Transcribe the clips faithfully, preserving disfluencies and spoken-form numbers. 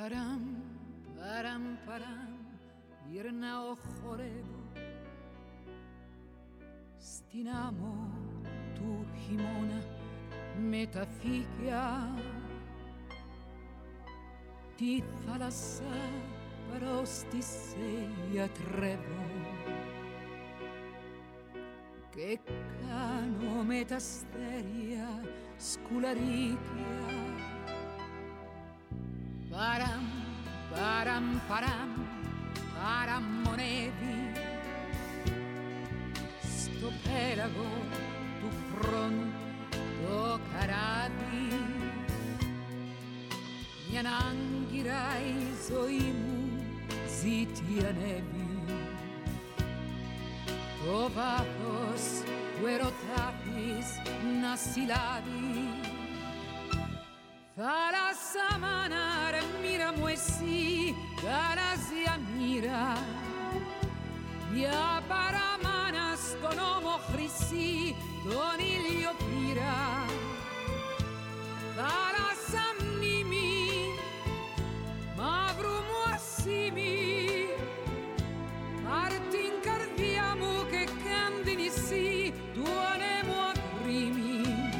Παραμ, παραμ, παραμ, γυρνάω χορεύω στην άμμο του χειμώνα με τα φύκια. Τη θάλασσα προς τη σε ιατρεύω και κάνω με τα αστέρια σκουλαρίκια. Παραμ, παραμ, παραμ, παραμονεύει στο πέλαγο του χρόνου το καράβι. Μια άγκυρα η ζωή μου ζητιανεύει το βάθος του ερωτά της να συλλάβει. Θάλασσα μάνα ρε μοίρα μου εσύ, γαλάζια μοίρα, μια παραμάνα στον ώμο χρυσή τον ήλιο πήρα. Θάλασσα μνήμη, μαύρου μου ασήμι, πάρ' την καρδιά μου και κάν την νησί του ανέμου ακρίμη.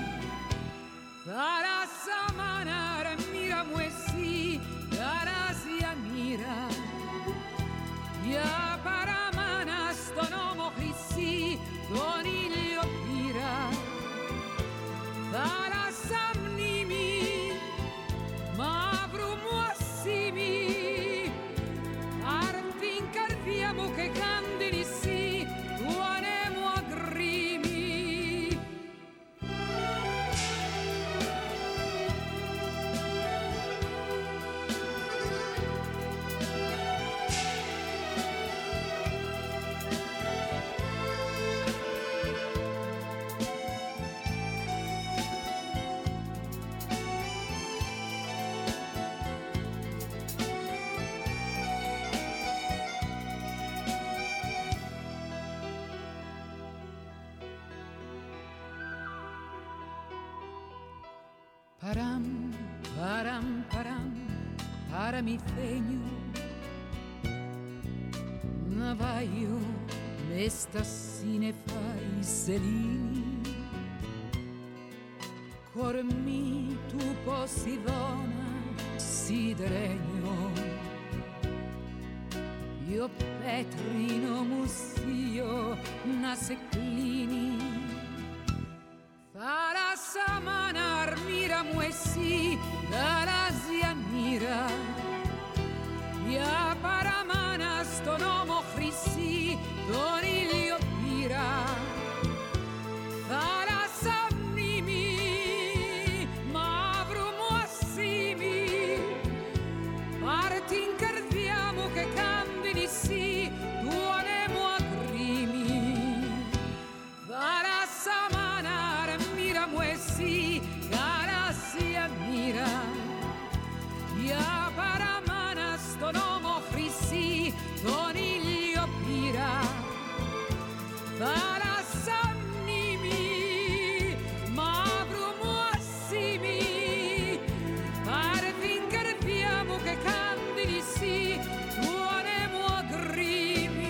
Θάλασσα μάνα ρε μοίρα μου εσύ, γαλάζια μοίρα, μια παραμάνα στον ώμο χρυσή τον ήλιο πήρα. Θάλασσα μνήμη, μαύρου μου ασήμι, πάρ' την καρδιά μου και κάν την νησί του ανέμου ακρίμη. Παραμ, παραμ, παραμ, παραμυθένιο ναυάγιο μες στα σύννεφα η σελήνη, κορμί του Ποσειδώνα σιδερένιο, io πέτρινο μουσείο να σε κλείνει. Θάλασσα μάνα μοίρα μου εσύ, γαλάζια μοίρα, μια παραμάνα στον ώμο χρυσή τον ήλιο πήρα. Θάλασσα μνήμη, μαύρου μου ασήμι, πάρ' την καρδιά μου και κάν την νησί του ανέμου ακρίμη. Θάλασσα μάνα μοίρα μου εσύ, γαλάζια μοίρα, μια παραμάνα στον ώμο χρυσή τον ήλιο πήρα. Θάλασσα μνήμη, μαύρου μου ασήμι, πάρ' την καρδιά μου και κάν την νησί του ανέμου ακρίμη.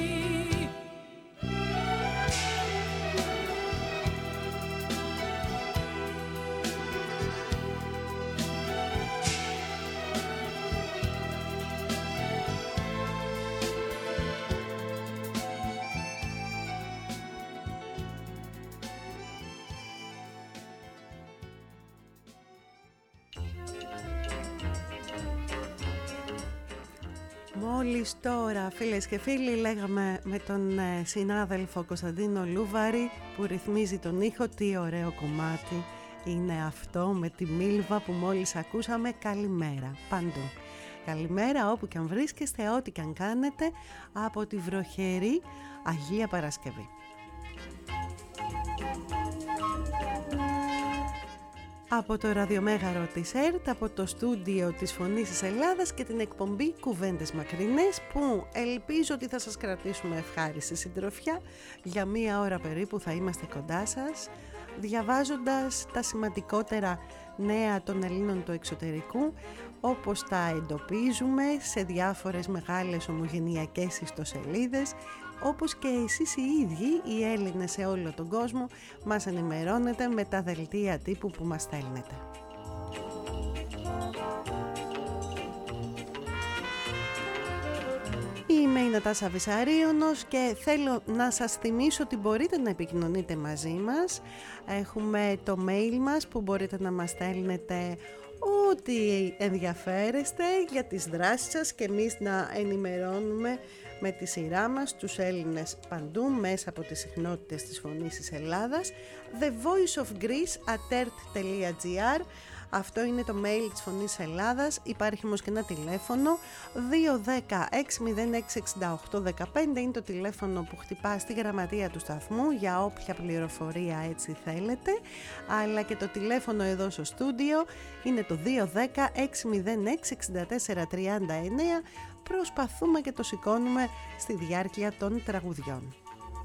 Μόλις τώρα, φίλες και φίλοι, λέγαμε με τον ε, συνάδελφο Κωνσταντίνο Λούβαρη που ρυθμίζει τον ήχο, τι ωραίο κομμάτι είναι αυτό με τη Μίλβα που μόλις ακούσαμε. Καλημέρα παντού. Καλημέρα όπου και αν βρίσκεστε, ό,τι και αν κάνετε από τη βροχερή Αγία Παρασκευή. Από το ραδιομέγαρο της ΕΡΤ, από το στούντιο της Φωνής της Ελλάδας και την εκπομπή Κουβέντες Μακρινές, που ελπίζω ότι θα σας κρατήσουμε ευχάριστη συντροφιά. Για μία ώρα περίπου θα είμαστε κοντά σας, διαβάζοντας τα σημαντικότερα νέα των Ελλήνων του εξωτερικού, όπως τα εντοπίζουμε σε διάφορες μεγάλες ομογενειακές ιστοσελίδες, όπως και εσείς οι ίδιοι οι Έλληνες σε όλο τον κόσμο μας ενημερώνετε με τα δελτία τύπου που μας στέλνετε. Είμαι η Νατάσα Βυσαρίωνος και θέλω να σας θυμίσω ότι μπορείτε να επικοινωνείτε μαζί μας. Έχουμε το mail μας που μπορείτε να μας στέλνετε ό,τι ενδιαφέρεστε για τις δράσεις σας και εμείς να ενημερώνουμε με τη σειρά μας τους Έλληνες παντού μέσα από τις συχνότητες της Φωνής της Ελλάδας. The Voice of Greece at e r t dot g r. Αυτό είναι το mail της Φωνής Ελλάδας. Υπάρχει όμως και ένα τηλέφωνο δύο ένα μηδέν έξι μηδέν έξι έξι οκτώ ένα πέντε, είναι το τηλέφωνο που χτυπά στη γραμματεία του σταθμού για όποια πληροφορία έτσι θέλετε, αλλά και το τηλέφωνο εδώ στο στούντιο είναι το δύο ένα έξι μηδέν έξι έξι τέσσερα τρία εννέα. Προσπαθούμε και το σηκώνουμε στη διάρκεια των τραγουδιών.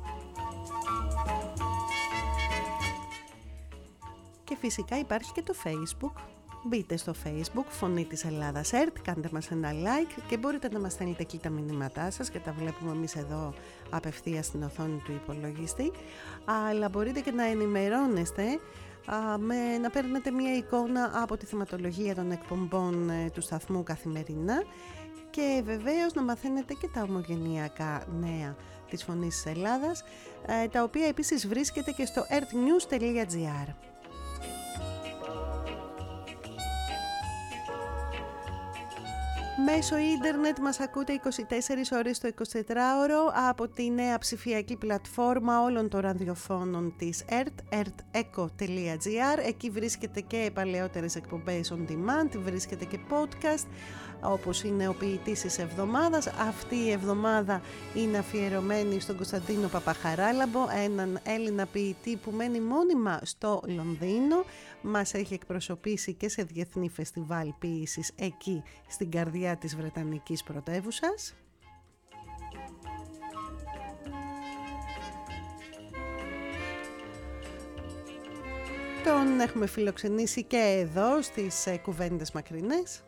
Και φυσικά υπάρχει και το Facebook. Μπείτε στο Facebook Φωνή της Ελλάδας ΕΡΤ, κάντε μας ένα like και μπορείτε να μας στέλνετε εκεί τα μηνύματά σας και τα βλέπουμε εμείς εδώ απευθείας στην οθόνη του υπολογιστή, αλλά μπορείτε και να ενημερώνεστε α, με, να παίρνετε μια εικόνα από τη θεματολογία των εκπομπών ε, του σταθμού καθημερινά και βεβαίως να μαθαίνετε και τα ομογενειακά νέα της Φωνής της Ελλάδας, ε, τα οποία επίσης βρίσκεται και στο e r t news dot g r. Μέσω ίντερνετ μας ακούτε είκοσι τέσσερις ώρες το εικοσιτετράωρο από τη νέα ψηφιακή πλατφόρμα όλων των ραδιοφώνων της ΕΡΤ, e r t echo dot g r. Εκεί βρίσκεται και παλαιότερες εκπομπές on demand, βρίσκεται και podcast, όπως είναι ο ποιητής της εβδομάδας. Αυτή η εβδομάδα είναι αφιερωμένη στον Κωνσταντίνο Παπαχαράλαμπο, έναν Έλληνα ποιητή που μένει μόνιμα στο Λονδίνο. Μας έχει εκπροσωπήσει και σε διεθνή φεστιβάλ ποίησης εκεί στην καρδιά της Βρετανικής πρωτεύουσας. Τον έχουμε φιλοξενήσει και εδώ στις ε, κουβέντες μακρινές.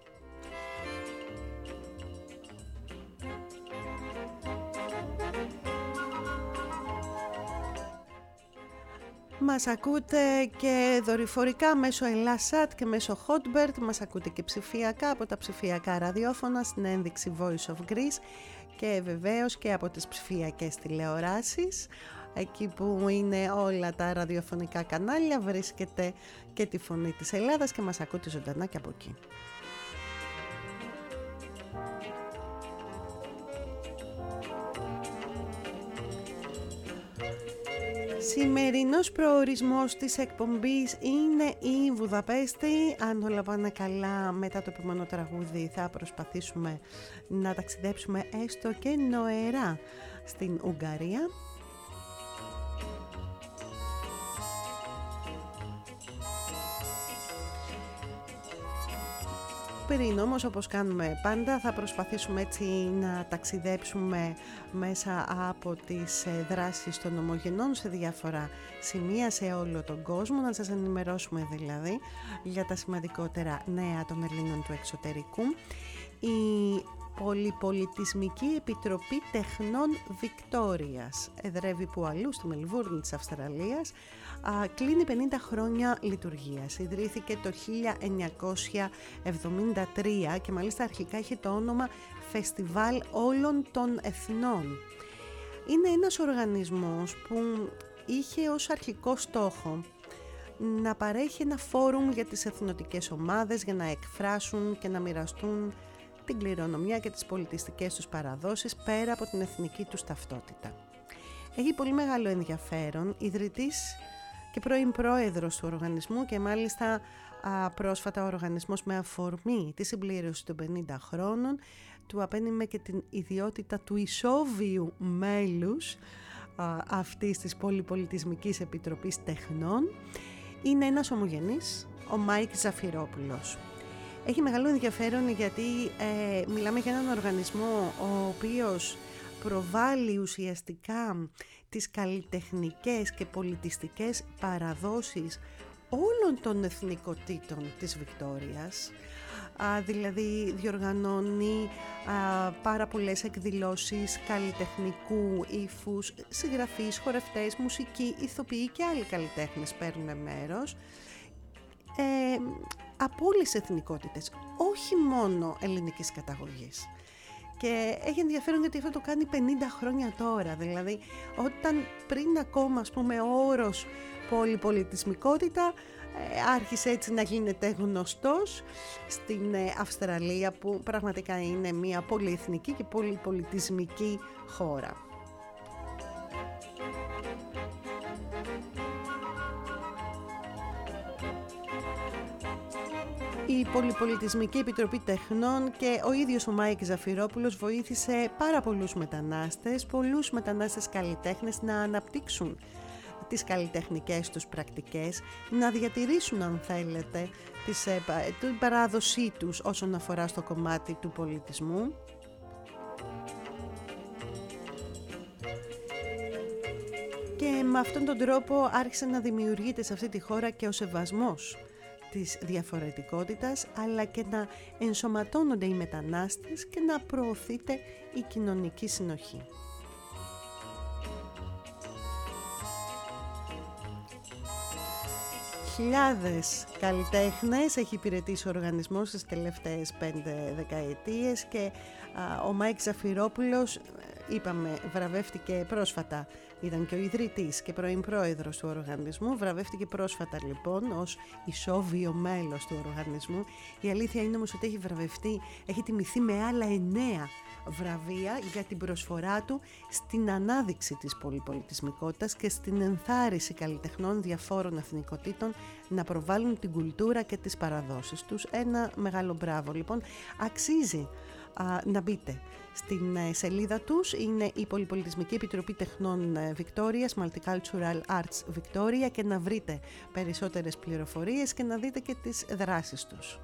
Μας ακούτε και δορυφορικά μέσω Ελλάσσατ και μέσω Hotbird, μας ακούτε και ψηφιακά από τα ψηφιακά ραδιόφωνα στην ένδειξη Voice of Greece και βεβαίως και από τις ψηφιακές τηλεοράσεις. Εκεί που είναι όλα τα ραδιοφωνικά κανάλια βρίσκεται και τη Φωνή της Ελλάδας και μας ακούτε ζωντανά και από εκεί. Σημερινός προορισμός της εκπομπής είναι η Βουδαπέστη. Αν όλα πάνε καλά, μετά το επόμενο τραγούδι θα προσπαθήσουμε να ταξιδέψουμε έστω και νοερά στην Ουγγαρία. Πριν όμως, όπως κάνουμε πάντα, θα προσπαθήσουμε έτσι να ταξιδέψουμε μέσα από τις δράσεις των ομογενών σε διάφορα σημεία σε όλο τον κόσμο, να σας ενημερώσουμε δηλαδή για τα σημαντικότερα νέα των Ελλήνων του εξωτερικού. Η Πολυπολιτισμική Επιτροπή Τεχνών Βικτόριας εδρεύει που αλλού στη Μελβούρνη της Αυστραλίας, α, κλείνει πενήντα χρόνια λειτουργίας. Ιδρύθηκε το χίλια εννιακόσια εβδομήντα τρία και μάλιστα αρχικά είχε το όνομα Φεστιβάλ Όλων των Εθνών. Είναι ένας οργανισμός που είχε ως αρχικό στόχο να παρέχει ένα φόρουμ για τις εθνοτικές ομάδες για να εκφράσουν και να μοιραστούν την κληρονομιά και τις πολιτιστικές τους παραδόσεις πέρα από την εθνική τους ταυτότητα. Έχει πολύ μεγάλο ενδιαφέρον, ιδρυτής και πρώην πρόεδρος του οργανισμού και μάλιστα α, πρόσφατα ο οργανισμός με αφορμή τη συμπλήρωση των πενήντα χρόνων του απένιμε και την ιδιότητα του ισόβιου μέλους α, αυτής της Πολυπολιτισμικής Επιτροπής Τεχνών. Είναι ένας ομογενής, ο Μάικ Ζαφυρόπουλος. Έχει μεγάλο ενδιαφέρον γιατί ε, μιλάμε για έναν οργανισμό ο οποίος προβάλλει ουσιαστικά τις καλλιτεχνικές και πολιτιστικές παραδόσεις όλων των εθνικοτήτων της Βικτόριας. α, δηλαδή διοργανώνει α, πάρα πολλές εκδηλώσεις καλλιτεχνικού ύφους, συγγραφείς, χορευτές, μουσικοί, ηθοποιοί και άλλοι καλλιτέχνες παίρνουν μέρος. Ε, από όλες τις εθνικότητες, όχι μόνο ελληνικής καταγωγής. Και έχει ενδιαφέρον γιατί αυτό το κάνει πενήντα χρόνια τώρα, δηλαδή όταν πριν ακόμα, ας πούμε, ο όρος πολυπολιτισμικότητα ε, άρχισε έτσι να γίνεται γνωστός στην ε, Αυστραλία, που πραγματικά είναι μια πολυεθνική και πολυπολιτισμική χώρα. Η Πολυπολιτισμική Επιτροπή Τεχνών και ο ίδιος ο Μάικ Ζαφυρόπουλος βοήθησε πάρα πολλούς μετανάστες, πολλούς μετανάστες καλλιτέχνες να αναπτύξουν τις καλλιτεχνικές τους πρακτικές, να διατηρήσουν, αν θέλετε, τις, την παράδοσή τους όσον αφορά στο κομμάτι του πολιτισμού. Και με αυτόν τον τρόπο άρχισε να δημιουργείται σε αυτή τη χώρα και ο σεβασμός της διαφορετικότητας, αλλά και να ενσωματώνονται οι μετανάστες και να προωθείται η κοινωνική συνοχή. Χιλιάδες καλλιτέχνες έχει υπηρετήσει ο οργανισμός στις τελευταίες πέντε δεκαετίες και α, ο Μάικ Ζαφυρόπουλος, είπαμε, βραβεύτηκε πρόσφατα. Ήταν και ο ιδρυτής και πρώην πρόεδρος του οργανισμού. Βραβεύτηκε πρόσφατα λοιπόν ως ισόβιο μέλος του οργανισμού. Η αλήθεια είναι όμως ότι έχει βραβευτεί, έχει τιμηθεί με άλλα εννέα βραβεία για την προσφορά του στην ανάδειξη της πολυπολιτισμικότητας και στην ενθάρρυνση καλλιτεχνών διαφόρων εθνικοτήτων να προβάλλουν την κουλτούρα και τις παραδόσεις τους. Ένα μεγάλο μπράβο λοιπόν. Αξίζει α, να μπείτε στην σελίδα τους, είναι η Πολυπολιτισμική Επιτροπή Τεχνών Βικτόριας, Multicultural Arts Victoria, και να βρείτε περισσότερες πληροφορίες και να δείτε και τις δράσεις τους.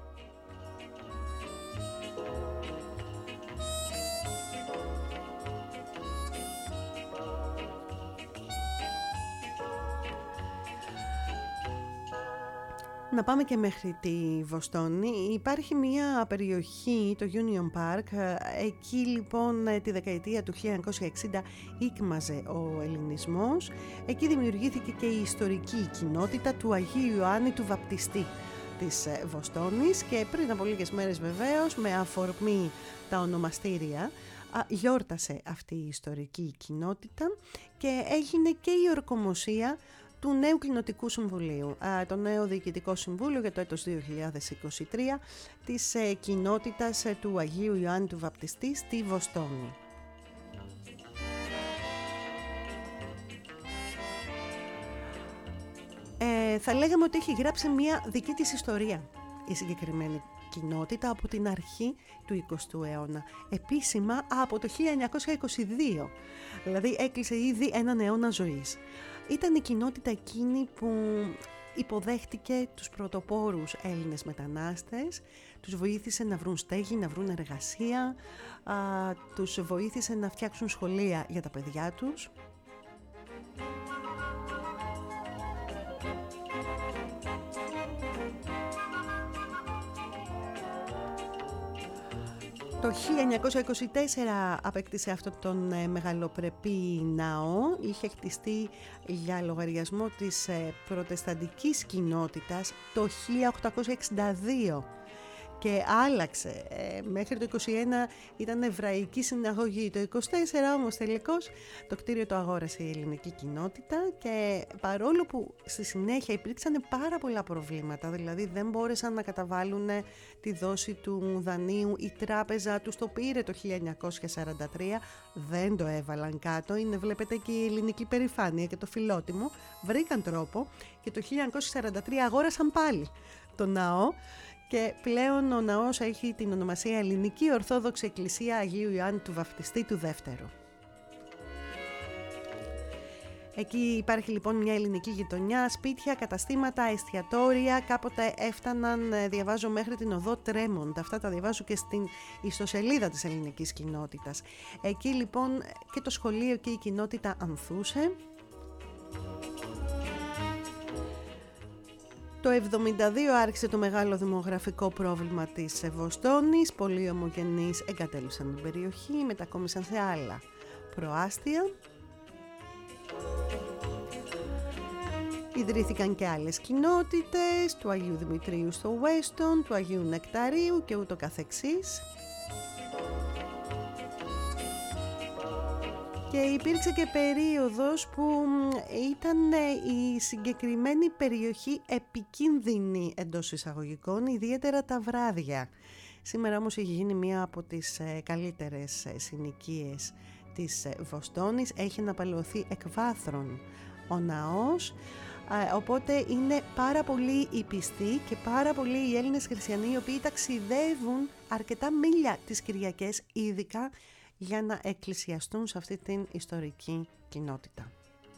Να πάμε και μέχρι τη Βοστόνη. Υπάρχει μια περιοχή, το Union Park. Εκεί λοιπόν τη δεκαετία του χίλια εννιακόσια εξήντα ήκμαζε ο ελληνισμός. Εκεί δημιουργήθηκε και η ιστορική κοινότητα του Αγίου Ιωάννη του Βαπτιστή της Βοστόνης και πριν από λίγες μέρες βεβαίως, με αφορμή τα ονομαστήρια, γιόρτασε αυτή η ιστορική κοινότητα και έγινε και η ορκομοσία του νέου Κοινοτικού Συμβουλίου, το νέο Διοικητικό Συμβούλιο για το έτος δύο χιλιάδες είκοσι τρία της κοινότητας του Αγίου Ιωάννη του Βαπτιστή στη Βοστόνη. Ε, θα λέγαμε ότι έχει γράψει μια δική της ιστορία η συγκεκριμένη κοινότητα από την αρχή του εικοστού αιώνα, επίσημα από το χίλια εννιακόσια είκοσι δύο, δηλαδή έκλεισε ήδη έναν αιώνα ζωής. Ήταν η κοινότητα εκείνη που υποδέχτηκε τους πρωτοπόρους Έλληνες μετανάστες, τους βοήθησε να βρουν στέγη, να βρουν εργασία, α, τους βοήθησε να φτιάξουν σχολεία για τα παιδιά τους. Το χίλια εννιακόσια είκοσι τέσσερα απέκτησε αυτόν τον ε, μεγαλοπρεπή ναό. Είχε χτιστεί για λογαριασμό της ε, προτεσταντικής κοινότητας το χίλια οκτακόσια εξήντα δύο και άλλαξε. Ε, μέχρι το είκοσι ένα ήταν εβραϊκή συναγωγή. Το είκοσι τέσσερα όμως τελικώς το κτίριο το αγόρασε η ελληνική κοινότητα και παρόλο που στη συνέχεια υπήρξαν πάρα πολλά προβλήματα, δηλαδή δεν μπόρεσαν να καταβάλουν τη δόση του δανείου, η τράπεζα τους το πήρε το χίλια εννιακόσια σαράντα τρία, δεν το έβαλαν κάτω, είναι βλέπετε και η ελληνική περηφάνεια και το φιλότιμο, βρήκαν τρόπο και το χίλια εννιακόσια σαράντα τρία αγόρασαν πάλι το ναό. Και πλέον ο ναός έχει την ονομασία Ελληνική Ορθόδοξη Εκκλησία Αγίου Ιωάννη του Βαπτιστή του Δεύτερου. Εκεί υπάρχει λοιπόν μια ελληνική γειτονιά, σπίτια, καταστήματα, εστιατόρια. Κάποτε έφταναν, διαβάζω, μέχρι την οδό Τρέμοντ. Αυτά τα διαβάζω και στην ιστοσελίδα της ελληνικής κοινότητας. Εκεί λοιπόν και το σχολείο και η κοινότητα ανθούσε. Το εβδομήντα δύο άρχισε το μεγάλο δημογραφικό πρόβλημα της Βοστόνης. Πολλοί ομογενείς εγκατέλειψαν την περιοχή, μετακόμισαν σε άλλα προάστια. Ιδρύθηκαν και άλλες κοινότητες, του Αγίου Δημητρίου στο Weston, του Αγίου Νεκταρίου και ούτω καθεξής. Και υπήρξε και περίοδος που ήταν η συγκεκριμένη περιοχή επικίνδυνη εντός εισαγωγικών, ιδιαίτερα τα βράδια. Σήμερα όμως έχει γίνει μία από τις καλύτερες συνοικίες της Βοστόνης, έχει αναπαλαιωθεί εκ βάθρων ο ναός, οπότε είναι πάρα πολλοί οι πιστοί και πάρα πολλοί οι Έλληνες χριστιανοί οι οποίοι ταξιδεύουν αρκετά μίλια τις Κυριακές ειδικά για να εκκλησιαστούν σε αυτή την ιστορική κοινότητα.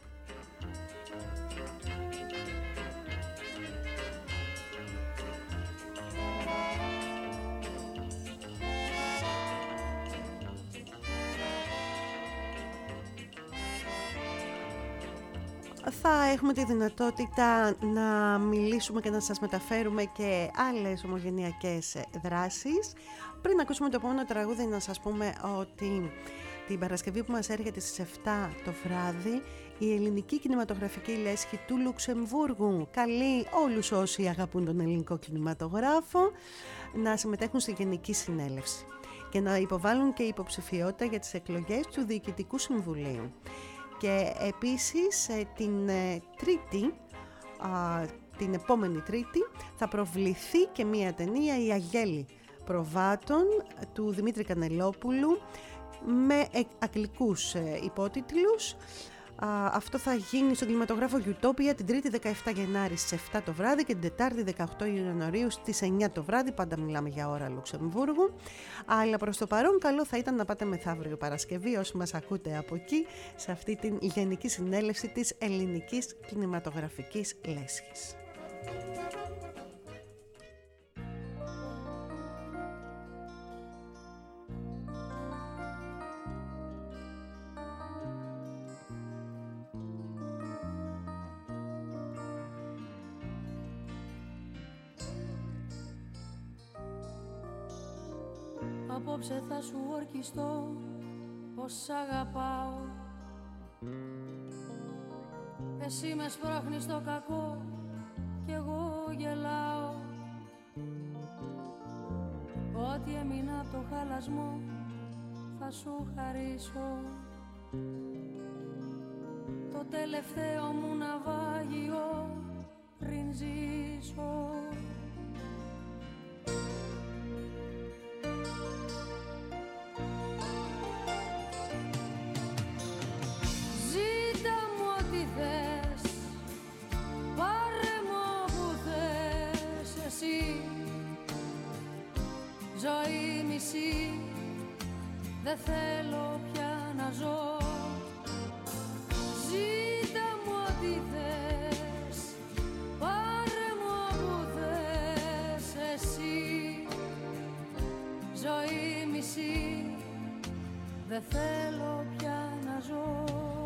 Θα έχουμε τη δυνατότητα να μιλήσουμε και να σας μεταφέρουμε και άλλες ομογενειακές δράσεις. Πριν ακούσουμε το επόμενο τραγούδι, να σας πούμε ότι την Παρασκευή που μας έρχεται στις επτά το βράδυ, η ελληνική κινηματογραφική λέσχη του Λουξεμβούργου καλεί όλους όσοι αγαπούν τον ελληνικό κινηματογράφο να συμμετέχουν στη Γενική Συνέλευση και να υποβάλουν και υποψηφιότητα για τις εκλογές του Διοικητικού Συμβουλίου. Και επίσης την Τρίτη, την επόμενη Τρίτη, θα προβληθεί και μία ταινία, η Αγέλη Προβάτων, του Δημήτρη Κανελόπουλου, με αγγλικούς υπότιτλους. Αυτό θα γίνει στον κινηματογράφο Utopia την Τρίτη δεκαεφτά Γενάρη στις επτά το βράδυ και την Τετάρτη δεκαοκτώ Ιανουαρίου στις εννιά το βράδυ. Πάντα μιλάμε για ώρα Λουξεμβούργου. Αλλά προς το παρόν καλό θα ήταν να πάτε μεθαύριο Παρασκευή, όσοι μας ακούτε από εκεί, σε αυτή την Γενική Συνέλευση της Ελληνικής Κινηματογραφικής Λέσχης. Απόψε θα σου ορκιστώ πως σ' αγαπάω. Εσύ με σπρώχνεις στο κακό κι εγώ γελάω. Ό,τι έμεινα από το χαλασμό θα σου χαρίσω. Το τελευταίο μου ναυάγιο πριν ζήσω. Ζωή μισή, δεν θέλω πια να ζω. Ζήτα μου ό,τι θες, πάρε μου όπου θες εσύ. Ζωή μισή, δεν θέλω πια να ζω.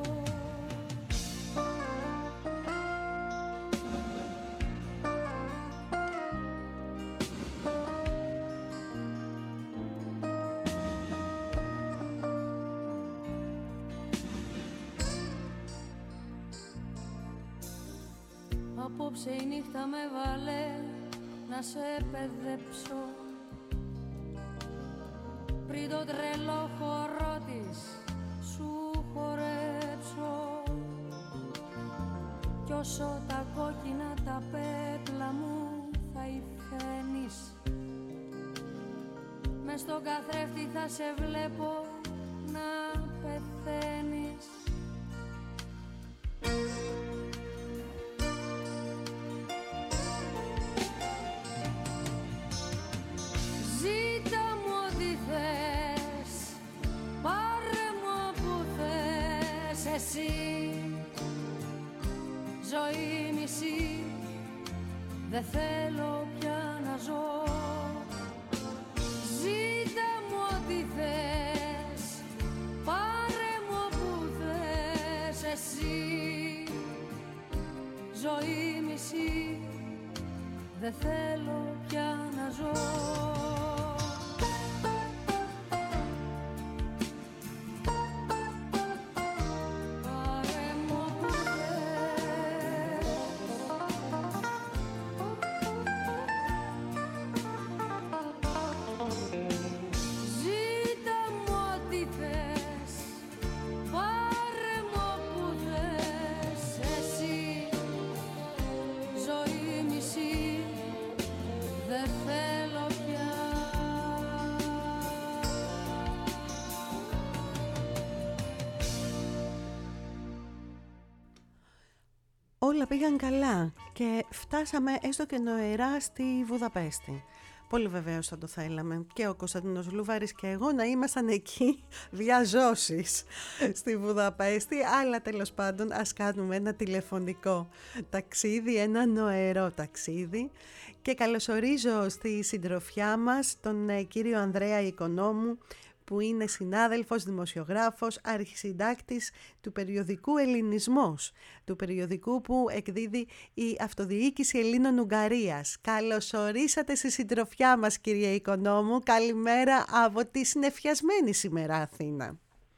Απόψε η νύχτα με βάλε να σε παιδέψω. Πριν το τρελό χορό της σου χορέψω. Κι όσο τα κόκκινα τα πέπλα μου θα υφαίνεις, μες στον καθρέφτη θα σε βλέπω να πεθαίνεις. Ζωή μισή, δεν θέλω πια να ζω. Ζήτα μου ό,τι θες, πάρε μου όπου θες εσύ. Ζωή μισή, δεν θέλω πια να ζω. Όλα πήγαν καλά και φτάσαμε έστω και νοερά στη Βουδαπέστη. Πολύ βεβαίως θα το θέλαμε και ο Κωνσταντίνος Λούβαρης και εγώ να ήμασταν εκεί διαζώσεις στη Βουδαπέστη, αλλά τέλος πάντων ας κάνουμε ένα τηλεφωνικό ταξίδι, ένα νοερό ταξίδι, και καλωσορίζω στη συντροφιά μας τον ε, κύριο Ανδρέα Οικονόμου, που είναι συνάδελφος, δημοσιογράφος, αρχισυντάκτης του περιοδικού Ελληνισμός, του περιοδικού που εκδίδει η Αυτοδιοίκηση Ελλήνων Ουγγαρίας. Καλώς ορίσατε στη συντροφιά μας, κύριε Οικονόμου. Καλημέρα από τη συννεφιασμένη σήμερα Αθήνα.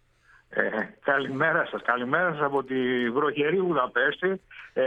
Ε, καλημέρα σας, καλημέρα σας από τη βροχερή Βουδαπέστη.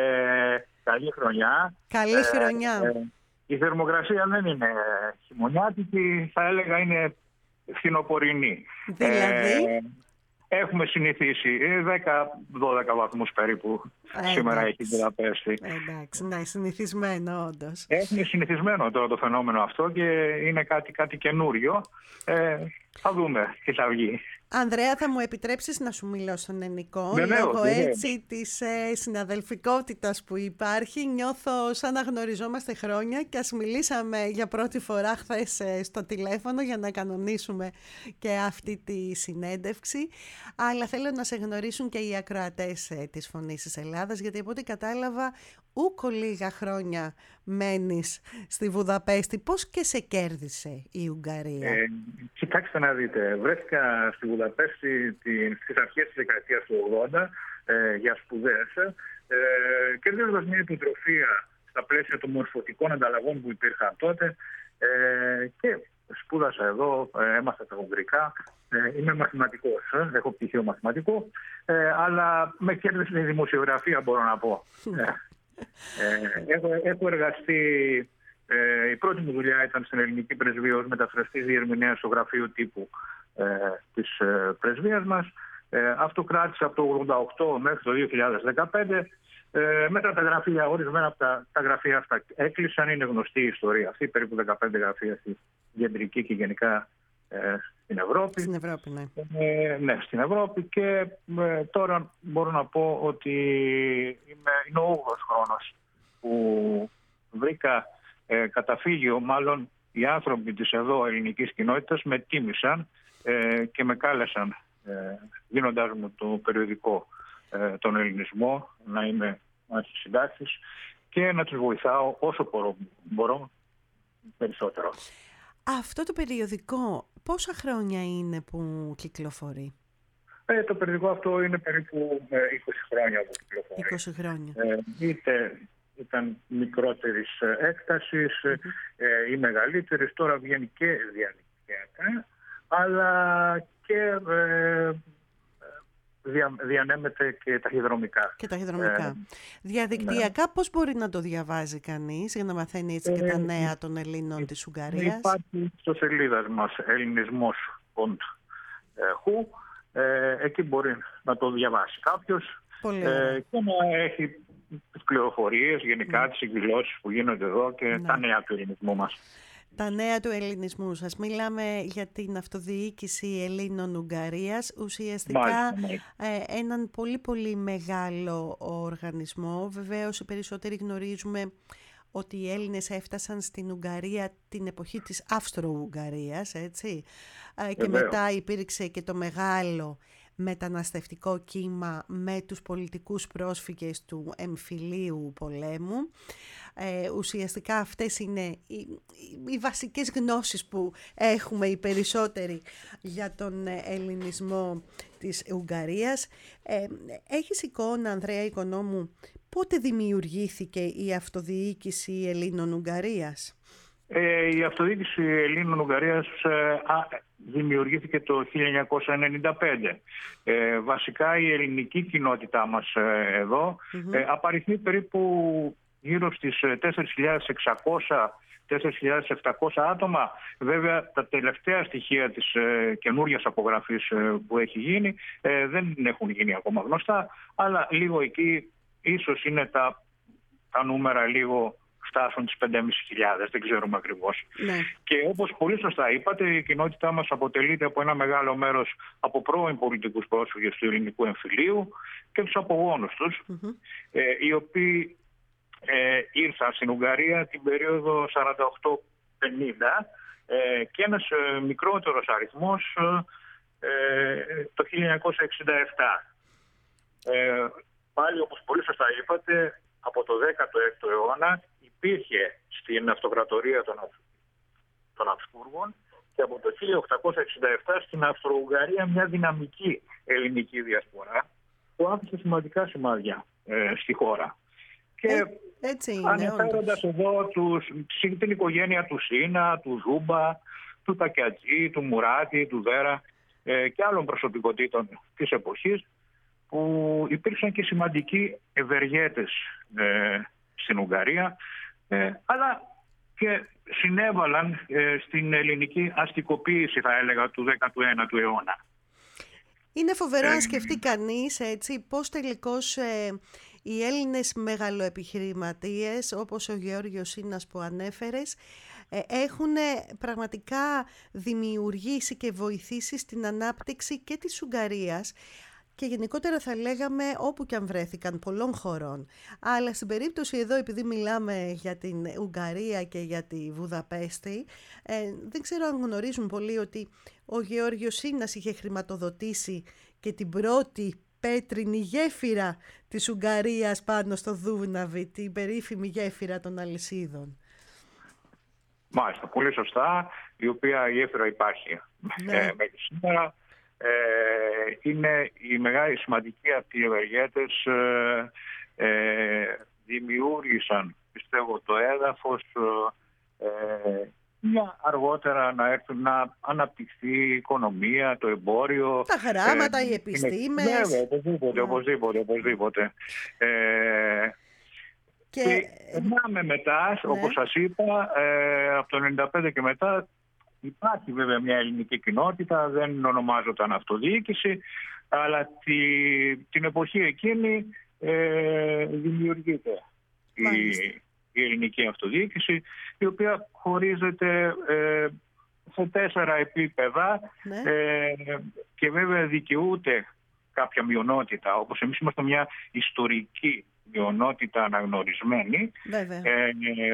Ε, καλή χρονιά. Καλή χρονιά. Ε, ε, η θερμοκρασία δεν είναι χειμωνιάτικη, θα έλεγα είναι φθινοπορεινή. Δηλαδή? Ε, έχουμε συνηθίσει δέκα με δώδεκα βαθμούς περίπου. Ε, σήμερα έχει η Βουδαπέστη. Εντάξει, ναι, συνηθισμένο όντως. Έχουμε συνηθισμένο τώρα το φαινόμενο αυτό και είναι κάτι, κάτι καινούριο. Ε, θα δούμε τι θα βγει. Ανδρέα, θα μου επιτρέψεις να σου μιλώ στον ελληνικό, βεβαίως, λόγω βεβαίως. έτσι της ε, συναδελφικότητας που υπάρχει. Νιώθω σαν να γνωριζόμαστε χρόνια και ας μιλήσαμε για πρώτη φορά χθες ε, στο τηλέφωνο για να κανονίσουμε και αυτή τη συνέντευξη. Αλλά θέλω να σε γνωρίσουν και οι ακροατές ε, της Φωνής της Ελλάδας, γιατί από ό,τι κατάλαβα ούκο λίγα χρόνια μένεις στη Βουδαπέστη. Πώς και σε κέρδισε η Ουγγαρία? Ε, κοιτάξτε να δείτε, βρέθηκα στη Βουδαπέστη στις αρχές της δεκαετίας του ογδόντα ε, για σπουδές, ε, κερδίζοντας μια επιτροφία στα πλαίσια των μορφωτικών ανταλλαγών που υπήρχαν τότε, ε, και σπούδασα εδώ, ε, έμαθα τα ουγγρικά, ε, είμαι μαθηματικός, ε, έχω πτυχίο μαθηματικό, ε, αλλά με κέρδισε η δημοσιογραφία, μπορώ να πω. Ε, έχω, έχω εργαστεί, ε, η πρώτη μου δουλειά ήταν στην ελληνική πρεσβεία ως μεταφραστής διερμηνέας στο γραφείο τύπου ε, της ε, πρεσβείας μας. Ε, αυτό κράτησε από το ογδόντα οκτώ μέχρι το δύο χιλιάδες δεκαπέντε. Ε, μετά τα γραφεία, ορισμένα από τα, τα γραφεία αυτά έκλεισαν, είναι γνωστή η ιστορία αυτή, περίπου δεκαπέντε γραφεία στη κεντρική και γενικά ε, στην Ευρώπη. Στην Ευρώπη, ναι. Ε, ναι, στην Ευρώπη, και ε, τώρα μπορώ να πω ότι είμαι, είναι ο όγδοος χρόνος που βρήκα ε, καταφύγιο, μάλλον οι άνθρωποι της εδώ ελληνικής κοινότητας με τίμησαν ε, και με κάλεσαν, ε, δίνοντάς μου το περιοδικό ε, τον Ελληνισμό, να είμαι συντάκτης και να τους βοηθάω όσο μπορώ, μπορώ περισσότερο. Αυτό το περιοδικό πόσα χρόνια είναι που κυκλοφορεί? Ε, το περιοδικό αυτό είναι περίπου ε, είκοσι χρόνια που κυκλοφορεί. είκοσι χρόνια. Ε, είτε ήταν μικρότερης έκτασης mm-hmm. ε, ή μεγαλύτερης, τώρα βγαίνει και διαδικτυακά, αλλά και ε, δια, διανέμεται και ταχυδρομικά. Και ταχυδρομικά. Ε, Διαδικτυακά ναι. Πώς μπορεί να το διαβάζει κανείς για να μαθαίνει έτσι και ε, τα νέα των Ελλήνων ε, της Ουγγαρίας? Υπάρχει στο σελίδα μας ελληνισμός ποντ χου, ε, εκεί μπορεί να το διαβάσει κάποιος ε, και να έχει τις πληροφορίες γενικά, mm. τις εκδηλώσεις που γίνονται εδώ και ναι. τα νέα του ελληνισμού μας. Τα νέα του ελληνισμού σας. Μιλάμε για την Αυτοδιοίκηση Ελλήνων Ουγγαρίας, ουσιαστικά Μάλιστα, ε, έναν πολύ πολύ μεγάλο οργανισμό. Βεβαίως οι περισσότεροι γνωρίζουμε ότι οι Έλληνες έφτασαν στην Ουγγαρία την εποχή της Αυστρο-Ουγγαρίας, έτσι. Ε, και Βεβαίως. Μετά υπήρξε και το μεγάλο μεταναστευτικό κύμα με τους πολιτικούς πρόσφυγες του εμφυλίου πολέμου. Ε, ουσιαστικά αυτές είναι οι, οι, οι βασικές γνώσεις που έχουμε οι περισσότεροι για τον ελληνισμό της Ουγγαρίας. Ε, έχεις εικόνα, Ανδρέα Οικονόμου, Πότε δημιουργήθηκε η αυτοδιοίκηση Ελλήνων-Ουγγαρίας? Ε, η αυτοδιοίκηση Ελλήνων-Ουγγαρίας ε, α, δημιουργήθηκε το χίλια εννιακόσια ενενήντα πέντε. Ε, βασικά η ελληνική κοινότητά μας ε, εδώ mm-hmm. ε, απαριθμεί περίπου γύρω στις τέσσερις χιλιάδες εξακόσια με τέσσερις χιλιάδες επτακόσια άτομα. Βέβαια τα τελευταία στοιχεία της ε, καινούριας απογραφής ε, που έχει γίνει ε, δεν έχουν γίνει ακόμα γνωστά, αλλά λίγο εκεί ίσως είναι τα, τα νούμερα λίγο φτάσουν τις πέντε χιλιάδες πεντακόσιες, δεν ξέρουμε ακριβώς. Ναι. Και όπως πολύ σωστά είπατε, η κοινότητά μας αποτελείται από ένα μεγάλο μέρος από πρώην πολιτικούς πρόσφυγες του ελληνικού εμφυλίου και τους απογόνους τους, mm-hmm. ε, οι οποίοι ε, ήρθαν στην Ουγγαρία την περίοδο σαράντα οκτώ πενήντα ε, και ένας ε, μικρότερος αριθμός ε, το χίλια εννιακόσια εξήντα επτά. Ε, πάλι όπως πολύ σωστά είπατε, από το δέκατο έκτο αιώνα υπήρχε στην αυτοκρατορία των, των Αυσπούργων και από το χίλια οκτακόσια εξήντα επτά στην Αυστρο-Ουγγαρία μια δυναμική ελληνική διασπορά που άφησε σημαντικά σημάδια ε, στη χώρα. Και ε, έτσι είναι, αναφέροντας εδώ τους, την οικογένεια του Σίνα, του Ζούμπα, του Τακιατζή, του Μουράτη, του Βέρα ε, και άλλων προσωπικότητων της εποχής, που υπήρξαν και σημαντικοί ευεργέτες ε, στην Ουγγαρία, ε, αλλά και συνέβαλαν ε, στην ελληνική αστικοποίηση, θα έλεγα, του δέκατου ένατου αιώνα. Είναι φοβερό να σκεφτεί κανείς έτσι, πώς τελικώς ε, οι Έλληνες μεγαλοεπιχειρηματίες, όπως ο Γεώργιος Σίνας που ανέφερες, ε, έχουν πραγματικά δημιουργήσει και βοηθήσει στην ανάπτυξη και της Ουγγαρίας, και γενικότερα θα λέγαμε όπου και αν βρέθηκαν πολλών χωρών. Αλλά στην περίπτωση εδώ, επειδή μιλάμε για την Ουγγαρία και για τη Βουδαπέστη, ε, δεν ξέρω αν γνωρίζουν πολλοί ότι ο Γεώργιος Σίνας είχε χρηματοδοτήσει και την πρώτη πέτρινη γέφυρα της Ουγγαρίας πάνω στο Δούναβι, την περίφημη γέφυρα των Αλυσίδων. Μάλιστα, πολύ σωστά, η οποία η γέφυρα υπάρχει ναι. ε, μέχρι σήμερα. Ε, είναι οι μεγάλοι σημαντικοί αυτοί οι ευεργέτες ε, ε, δημιούργησαν, πιστεύω, το έδαφος ε, για αργότερα να έρθουν να αναπτυχθεί η οικονομία, το εμπόριο, τα γράμματα, ε, οι επιστήμες. Είναι, βέβαια, οπωσδήποτε, οπωσδήποτε, οπωσδήποτε. Ε, και και περνάμε μετά, ναι. όπως σας είπα, ε, από το ενενήντα πέντε και μετά υπάρχει βέβαια μια ελληνική κοινότητα, δεν ονομάζονταν αυτοδιοίκηση, αλλά τη, την εποχή εκείνη ε, δημιουργείται η, η ελληνική αυτοδιοίκηση, η οποία χωρίζεται ε, σε τέσσερα επίπεδα ναι. ε, και βέβαια δικαιούται κάποια μειονότητα, όπως εμείς είμαστε μια ιστορική μειονότητα αναγνωρισμένη. Βέβαια. Ε,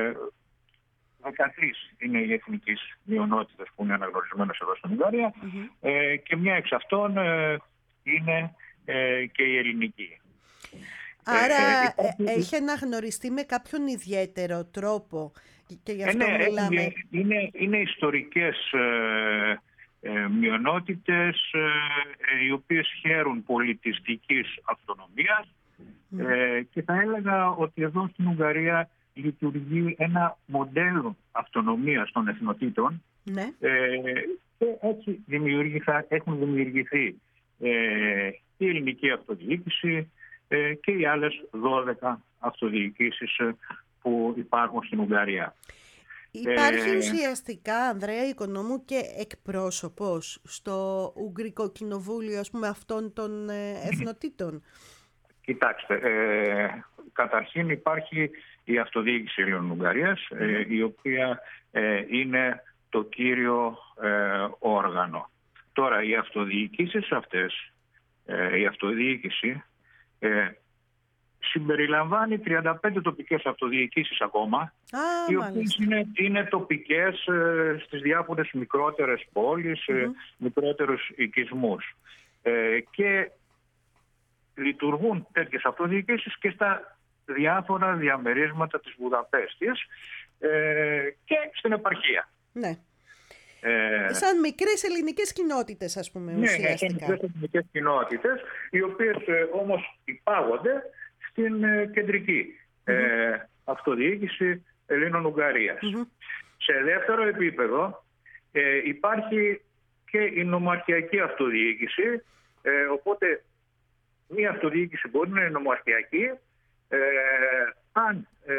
δεκατρείς είναι οι εθνικές μειονότητες που είναι αναγνωρισμένες εδώ στην Ουγγαρία mm-hmm. ε, και μια εξ αυτών ε, είναι ε, και η ελληνική. Άρα ε, υπάρχει... έχει αναγνωριστεί με κάποιον ιδιαίτερο τρόπο και γι' αυτό ε, ναι, μιλάμε. Είναι, είναι, είναι ιστορικές ε, ε, μειονότητες ε, οι οποίες χαίρουν πολιτιστικής αυτονομίας mm. ε, και θα έλεγα ότι εδώ στην Ουγγαρία λειτουργεί ένα μοντέλο αυτονομίας των εθνοτήτων ναι. ε, και έτσι έχουν δημιουργηθεί ε, η ελληνική αυτοδιοίκηση ε, και οι άλλες δώδεκα αυτοδιοικήσεις που υπάρχουν στην Ουγγαρία. Υπάρχει ε, ουσιαστικά, Ανδρέα Οικονόμου, και εκπρόσωπος στο Ουγγρικό Κοινοβούλιο, ας πούμε, αυτών των ε, εθνοτήτων? Κοιτάξτε, ε, καταρχήν υπάρχει η αυτοδιοίκηση Ελληνοουγγαρίας, mm. ε, η οποία ε, είναι το κύριο ε, όργανο. Τώρα, οι αυτοδιοικήσεις αυτές, ε, η αυτοδιοίκηση ε, συμπεριλαμβάνει τριάντα πέντε τοπικές αυτοδιοικήσεις ακόμα, ah, οι οποίες είναι, είναι τοπικές ε, στις διάφορες μικρότερες πόλεις, mm-hmm. ε, μικρότερους οικισμούς. Ε, και λειτουργούν τέτοιες αυτοδιοικήσεις και στα διάφορα διαμερίσματα της Βουδαπέστης ε, και στην επαρχία. Ναι. Ε, σαν μικρές ελληνικές κοινότητες, ας πούμε, ναι, ουσιαστικά. Ναι, σαν μικρές ελληνικές κοινότητες, οι οποίες ε, όμως υπάγονται στην ε, κεντρική mm-hmm. ε, αυτοδιοίκηση Ελλήνων-Ουγγαρίας. Mm-hmm. Σε δεύτερο επίπεδο ε, υπάρχει και η νομαρχιακή αυτοδιοίκηση, ε, οπότε μία αυτοδιοίκηση μπορεί να είναι νομαρχιακή ε, αν ε,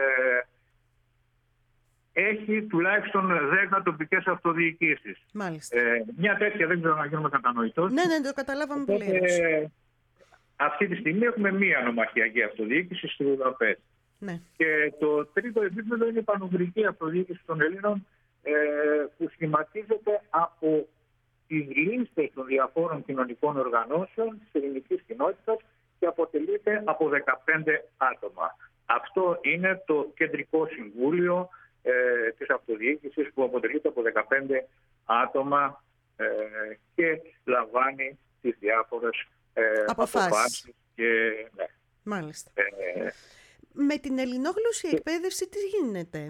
έχει τουλάχιστον δέκα τοπικές αυτοδιοικήσεις. Μάλιστα. Ε, μια τέτοια, δεν ξέρω να γίνουμε κατανοητός. Ναι, ναι, το καταλάβαμε πλήρως. Ε, αυτή τη στιγμή έχουμε μία νομαρχιακή αυτοδιοίκηση στη Βουδαπέστη. Ναι. Και το τρίτο επίπεδο είναι η πανουγγρική αυτοδιοίκηση των Ελλήνων, ε, που σχηματίζεται από τις λίστες των διαφόρων κοινωνικών οργανώσεων της ελληνικής κοινότητας και αποτελείται από δεκαπέντε άτομα. Αυτό είναι το Κεντρικό Συμβούλιο ε, της Αυτοδιοίκησης, που αποτελείται από δεκαπέντε άτομα ε, και λαμβάνει τις διάφορες ε, αποφάσεις. αποφάσεις και, ναι. Μάλιστα. Ε, Με την ελληνόγλωσση και... εκπαίδευση τι γίνεται?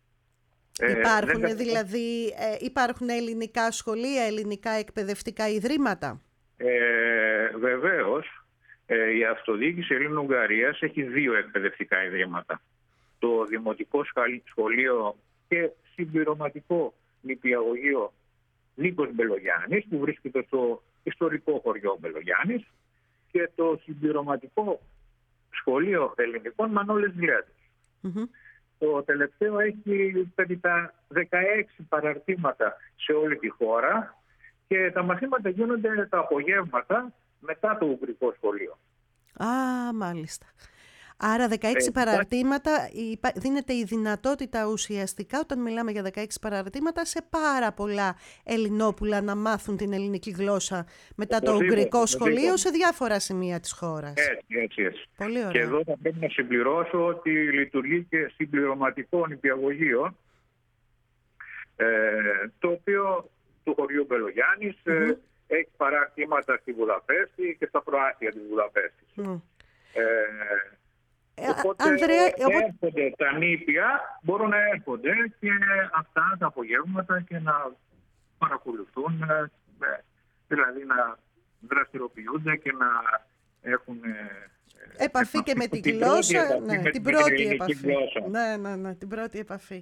Ε, υπάρχουν δεν... δηλαδή ε, υπάρχουν ελληνικά σχολεία, ελληνικά εκπαιδευτικά ιδρύματα? Ε, βεβαίως, ε, η αυτοδιοίκηση Ελλήνων-Ουγγαρίας έχει δύο εκπαιδευτικά ιδρύματα. Το Δημοτικό Σχολείο και συμπληρωματικό νηπιαγωγείο Νίκος Μπελογιάννης, που βρίσκεται στο ιστορικό χωριό Μπελογιάννης, και το συμπληρωματικό Σχολείο Ελληνικών Μανώλης Γλέτος. Mm-hmm. Το τελευταίο έχει περί τα δεκαέξι παραρτήματα σε όλη τη χώρα και τα μαθήματα γίνονται τα απογεύματα μετά το Ουγγρικό Σχολείο. Α, μάλιστα. Άρα δεκαέξι ε, παραρτήματα, δίνεται η δυνατότητα ουσιαστικά, όταν μιλάμε για δεκαέξι παραρτήματα, σε πάρα πολλά Ελληνόπουλα να μάθουν την ελληνική γλώσσα μετά το Ουγγρικό Σχολείο σε διάφορα σημεία της χώρας. Έτσι, έτσι, έτσι. Πολύ ωραία. Και εδώ θα πρέπει να συμπληρώσω ότι λειτουργεί και συμπληρωματικό νηπιαγωγείο, ε, το οποίο του χωριού Μπελογιάννης mm-hmm. ε, έχει παραρτήματα στη Βουδαπέστη και στα προάστια της Βουδαπέστης. Mm. Ε, Οπότε Ανδρέα, έρχονται εγώ... τα νήπια, μπορούν να έρχονται και αυτά τα απογεύματα και να παρακολουθούν, δηλαδή να δραστηριοποιούνται και να έχουν επαφή και με την, την γλώσσα, επαφή, ναι, με την πρώτη επαφή. Γλώσσα. Ναι, ναι, ναι, την πρώτη επαφή.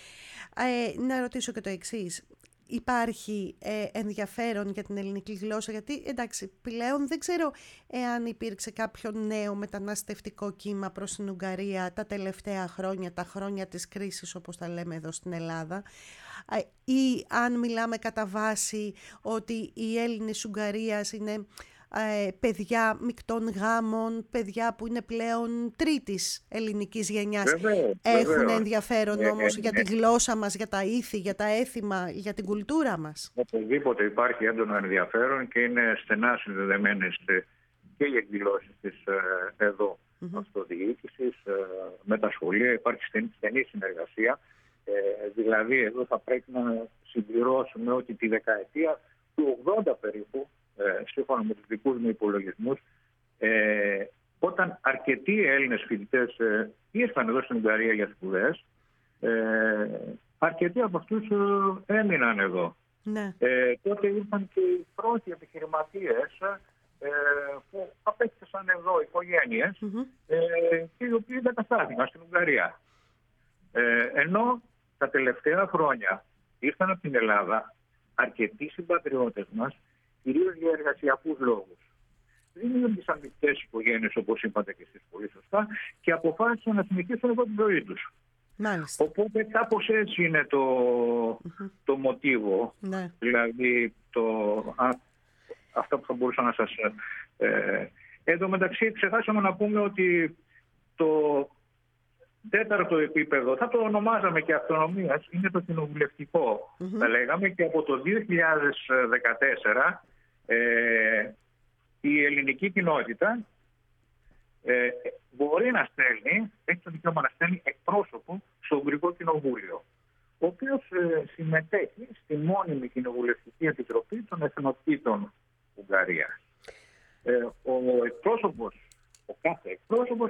Ε, να ρωτήσω και το εξής. Υπάρχει ε, ενδιαφέρον για την ελληνική γλώσσα? Γιατί εντάξει, πλέον δεν ξέρω εάν υπήρξε κάποιο νέο μεταναστευτικό κύμα προς την Ουγγαρία τα τελευταία χρόνια, τα χρόνια της κρίσης όπως τα λέμε εδώ στην Ελλάδα, ε, ή αν μιλάμε κατά βάση ότι οι Έλληνες Ουγγαρίας είναι ε, παιδιά μεικτών γάμων, παιδιά που είναι πλέον τρίτης ελληνικής γενιάς. Βεβαίως, έχουν βεβαίως. ενδιαφέρον ε, όμως ε, για ε, τη γλώσσα μας, για τα ήθη, για τα έθιμα, για την κουλτούρα μας? Οπωσδήποτε υπάρχει έντονο ενδιαφέρον και είναι στενά συνδεδεμένες και οι εκδηλώσεις της ε, εδώ mm-hmm. αυτοδιοίκησης ε, με τα σχολεία. Υπάρχει στενή, στενή συνεργασία. Ε, δηλαδή εδώ θα πρέπει να συμπληρώσουμε ότι τη δεκαετία του ογδόντα περίπου, Ε, σύμφωνα με τους δικούς μου υπολογισμούς, ε, όταν αρκετοί Έλληνες φοιτητές ε, ήρθαν εδώ στην Ουγγαρία για σπουδές, ε, αρκετοί από αυτούς ε, έμειναν εδώ. Ναι. Ε, τότε ήρθαν και οι πρώτοι επιχειρηματίες ε, που απέκτησαν εδώ οικογένειες mm-hmm. ε, και οι οποίοι εγκαταστάθηκαν στην Ουγγαρία. Ε, ενώ τα τελευταία χρόνια ήρθαν από την Ελλάδα αρκετοί συμπατριώτες μας, κυρίως για εργασιακούς λόγους. Δημιούργησαν μεικτές οικογένειες, όπως είπατε και εσείς πολύ σωστά, και αποφάσισαν να συνεχίσουν εδώ τη ζωή τους. Μάλιστα. Οπότε κάπως έτσι είναι το, mm-hmm. το μοτίβο. Ναι. Δηλαδή το, α, αυτά που θα μπορούσα να σας... Ε, εν τω μεταξύ ξεχάσαμε να πούμε ότι το τέταρτο επίπεδο, θα το ονομάζαμε και αυτονομίας, είναι το κοινοβουλευτικό. Mm-hmm. Θα λέγαμε, και από το δύο χιλιάδες δεκατέσσερα ε, η ελληνική κοινότητα ε, μπορεί να στέλνει, έχει το δικαίωμα να στέλνει εκπρόσωπο στο Ουγγρικό Κοινοβούλιο, ο οποίος ε, συμμετέχει στη μόνιμη κοινοβουλευτική επιτροπή των εθνοτήτων Ουγγαρίας. Ε, ο εκπρόσωπος, ο κάθε εκπρόσωπος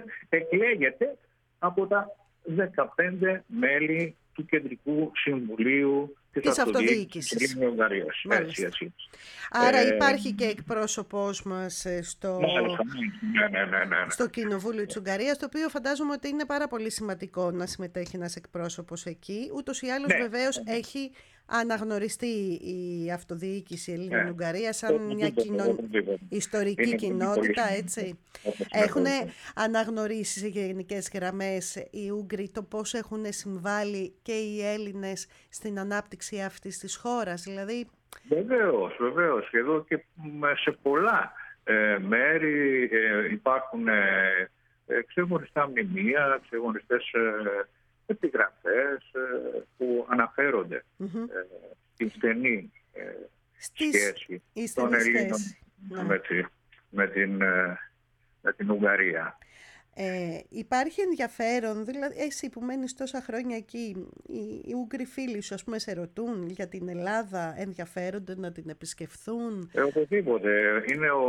εκλέγεται από τα δεκαπέντε μέλη του Κεντρικού Συμβουλίου της αυτοδιοίκησης της Ουγγαρίας. Έτσι, έτσι. Άρα ε, υπάρχει και εκπρόσωπός μας στο, μάλιστα, ναι, ναι, ναι, ναι. στο Κοινοβούλιο της Ουγγαρίας, το οποίο φαντάζομαι ότι είναι πάρα πολύ σημαντικό να συμμετέχει ένας εκπρόσωπος εκεί. Ούτως ή άλλως, ναι, βεβαίως ναι. έχει αναγνωριστεί η αυτοδιοίκηση Ελλήνων-Ουγγαρία ναι. σαν το, μια το, κοινο... το, το, το, ιστορική είναι κοινότητα, έτσι. Έχουν αναγνωρίσει σε γενικές γραμμές οι Ούγγροι το πώς έχουν συμβάλει και οι Έλληνες στην ανάπτυξη αυτής της χώρας, δηλαδή... Βεβαίως, βεβαίως. Εδώ και σε πολλά ε, μέρη ε, υπάρχουν ε, ε, ξεχωριστά μνημεία, ξεχωριστές ε, επιγραφές ε, που αναφέρονται mm-hmm. ε, στην στενή ε, σχέση των Ελλήνων με, τη, με, την, ε, με την Ουγγαρία. Ε, υπάρχει ενδιαφέρον, δηλαδή εσύ που μένεις τόσα χρόνια εκεί, οι, οι Ούγγροι φίλοι σου, ας πούμε, σε ρωτούν για την Ελλάδα, ενδιαφέρονται να την επισκεφθούν? Ε, οπωσδήποτε. Είναι ο,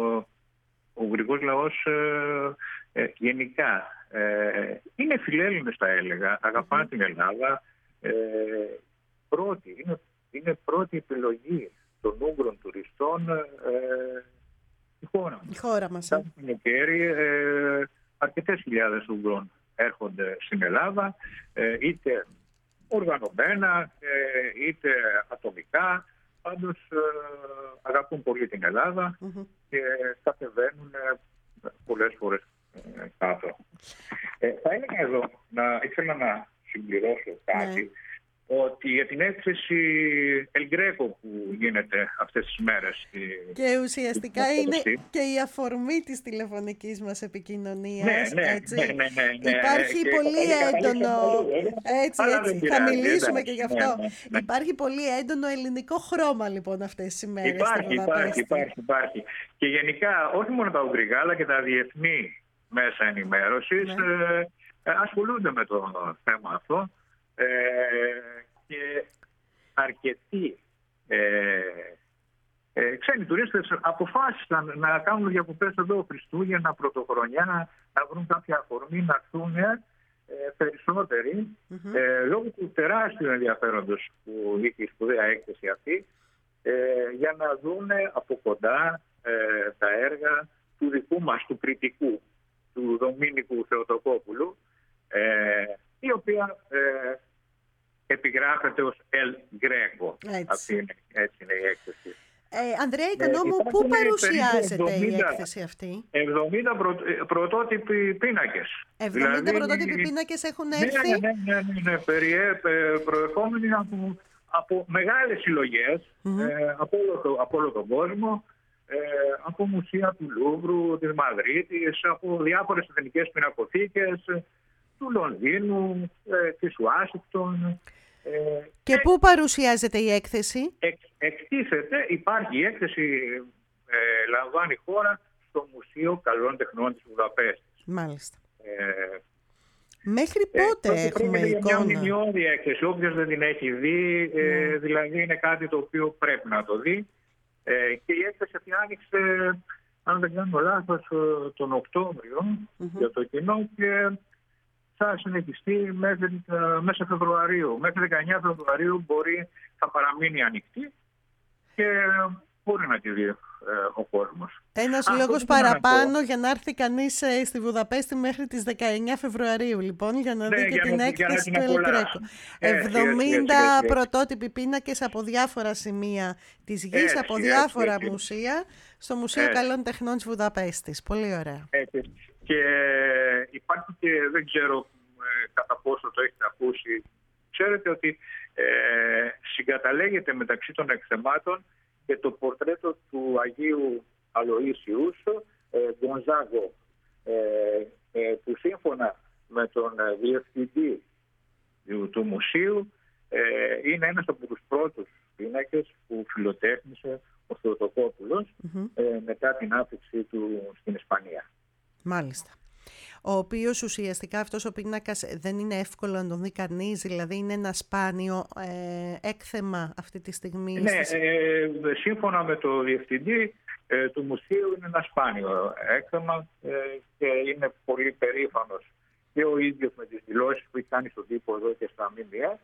ο Ουγγρικός λαός ε, ε, γενικά ε, είναι φιλέλληνες, θα έλεγα, αγαπάνε mm-hmm. την Ελλάδα. Ε, πρώτη, είναι, είναι πρώτη επιλογή των Ούγγρων τουριστών ε, η χώρα μας. Η χώρα μας. Κάθε καλοκαίρι ε, αρκετές χιλιάδες Ούγγρων έρχονται στην Ελλάδα, ε, είτε οργανωμένα, ε, είτε ατομικά. Πάντως ε, αγαπούν πολύ την Ελλάδα mm-hmm. και κατεβαίνουν ε, πολλές φορές ε, κάτω. Ε, θα έλεγα εδώ, να, ήθελα να συμπληρώσω κάτι, mm. ότι για την έκθεση El Greco που γίνεται αυτές τις μέρες. Και ουσιαστικά στη... είναι και η αφορμή της τηλεφωνικής μας επικοινωνίας. Ναι, ναι, έτσι. ναι, ναι, ναι, ναι. Υπάρχει και πολύ έντονο, έτσι, έτσι, θα πειράζει, μιλήσουμε ναι, και γι' αυτό. Ναι, ναι, ναι. Υπάρχει πολύ έντονο ελληνικό χρώμα λοιπόν αυτές τις ημέρες. Υπάρχει, υπάρχει, υπάρχει, υπάρχει. Και γενικά όχι μόνο τα ουγγρικά αλλά και τα διεθνή μέσα ενημέρωσης ναι. ε, ασχολούνται με το θέμα αυτό. Ε, και αρκετοί ε, ε, ξένοι τουρίστες αποφάσισαν να κάνουν διακοπές εδώ Χριστούγεννα, Πρωτοχρονιά, να βρουν κάποια αφορμή να έρθουν ε, περισσότεροι mm-hmm. ε, λόγω του τεράστιου ενδιαφέροντος που είχε η σπουδαία έκθεση αυτή ε, για να δουν από κοντά ε, τα έργα του δικού μας, του κριτικού, του Δομήνικου Θεοτοκόπουλου, ε, η οποία ε, επιγράφεται ως El Greco. Αυτή είναι, έτσι είναι η έκθεση. Ε, Ανδρέα Οικονόμου, ε, πού παρουσιάζεται εβδομήντα, η έκθεση αυτή? εβδομήντα προ, πρωτότυποι πίνακες. εβδομήντα δηλαδή, πρωτότυποι πίνακες έχουν έρθει. Ναι, ναι, ναι, ναι, ναι, περιέ, προερχόμενοι από, από μεγάλες συλλογές mm-hmm. ε, από, όλο το, από όλο τον κόσμο, ε, από μουσεία του Λούβρου, της Μαδρίτης, από διάφορες εθνικές πινακοθήκες, του Λονδίνου, ε, της Ουάσιγκτον. Ε, και πού παρουσιάζεται η έκθεση? Εκ, εκτίθεται, υπάρχει η έκθεση, ε, λαμβάνει χώρα στο Μουσείο Καλών Τεχνών της Βουδαπέστης. Μάλιστα. Ε, Μέχρι πότε ε, έχουμε εικόνα? Μια μνημειώδη έκθεση, όποιος δεν την έχει δει, ε, mm. δηλαδή είναι κάτι το οποίο πρέπει να το δει. Ε, και η έκθεση αυτή άνοιξε, αν δεν κάνω λάθος, τον Οκτώβριο mm-hmm. για το κοινό και θα συνεχιστεί μέχρι, μέσα Φεβρουαρίου. Μέχρι δεκαεννιά Φεβρουαρίου μπορεί, θα παραμείνει ανοιχτή και μπορεί να τη δει ε, ο κόσμος. Ένας Α, λόγος παραπάνω να για να έρθει κανείς ε, στη Βουδαπέστη μέχρι τις δεκαεννιά Φεβρουαρίου, λοιπόν, για να ναι, δει και την να, έκθεση του El Greco. εβδομήντα πρωτότυποι πίνακες από διάφορα σημεία της γης, έτσι, από διάφορα έτσι, μουσεία, έτσι. στο Μουσείο έτσι. Καλών Τεχνών της Βουδαπέστης. Πολύ ωραία. Έτσι. Και υπάρχει και, δεν ξέρω ε, κατά πόσο το έχετε ακούσει, ξέρετε ότι ε, συγκαταλέγεται μεταξύ των εκθεμάτων και το πορτρέτο του Αγίου Αλοΐσιους ε, Γκονζάγκο, ε, ε, που σύμφωνα με τον διευθυντή του, του μουσείου ε, είναι ένας από τους πρώτους πίνακες που φιλοτέχνησε ο Θεοτοκόπουλος mm-hmm. ε, μετά την άφηξή του στην Ισπανία. Μάλιστα. Ο οποίος ουσιαστικά αυτός ο πίνακας δεν είναι εύκολο να τον δει κανείς, δηλαδή είναι ένα σπάνιο ε, έκθεμα αυτή τη στιγμή. Ναι, στις... ε, σύμφωνα με το διευθυντή ε, του μουσείου είναι ένα σπάνιο έκθεμα ε, και είναι πολύ περήφανος και ο ίδιος με τις δηλώσεις που έχει κάνει στον τύπο εδώ και στα ΜΜΕ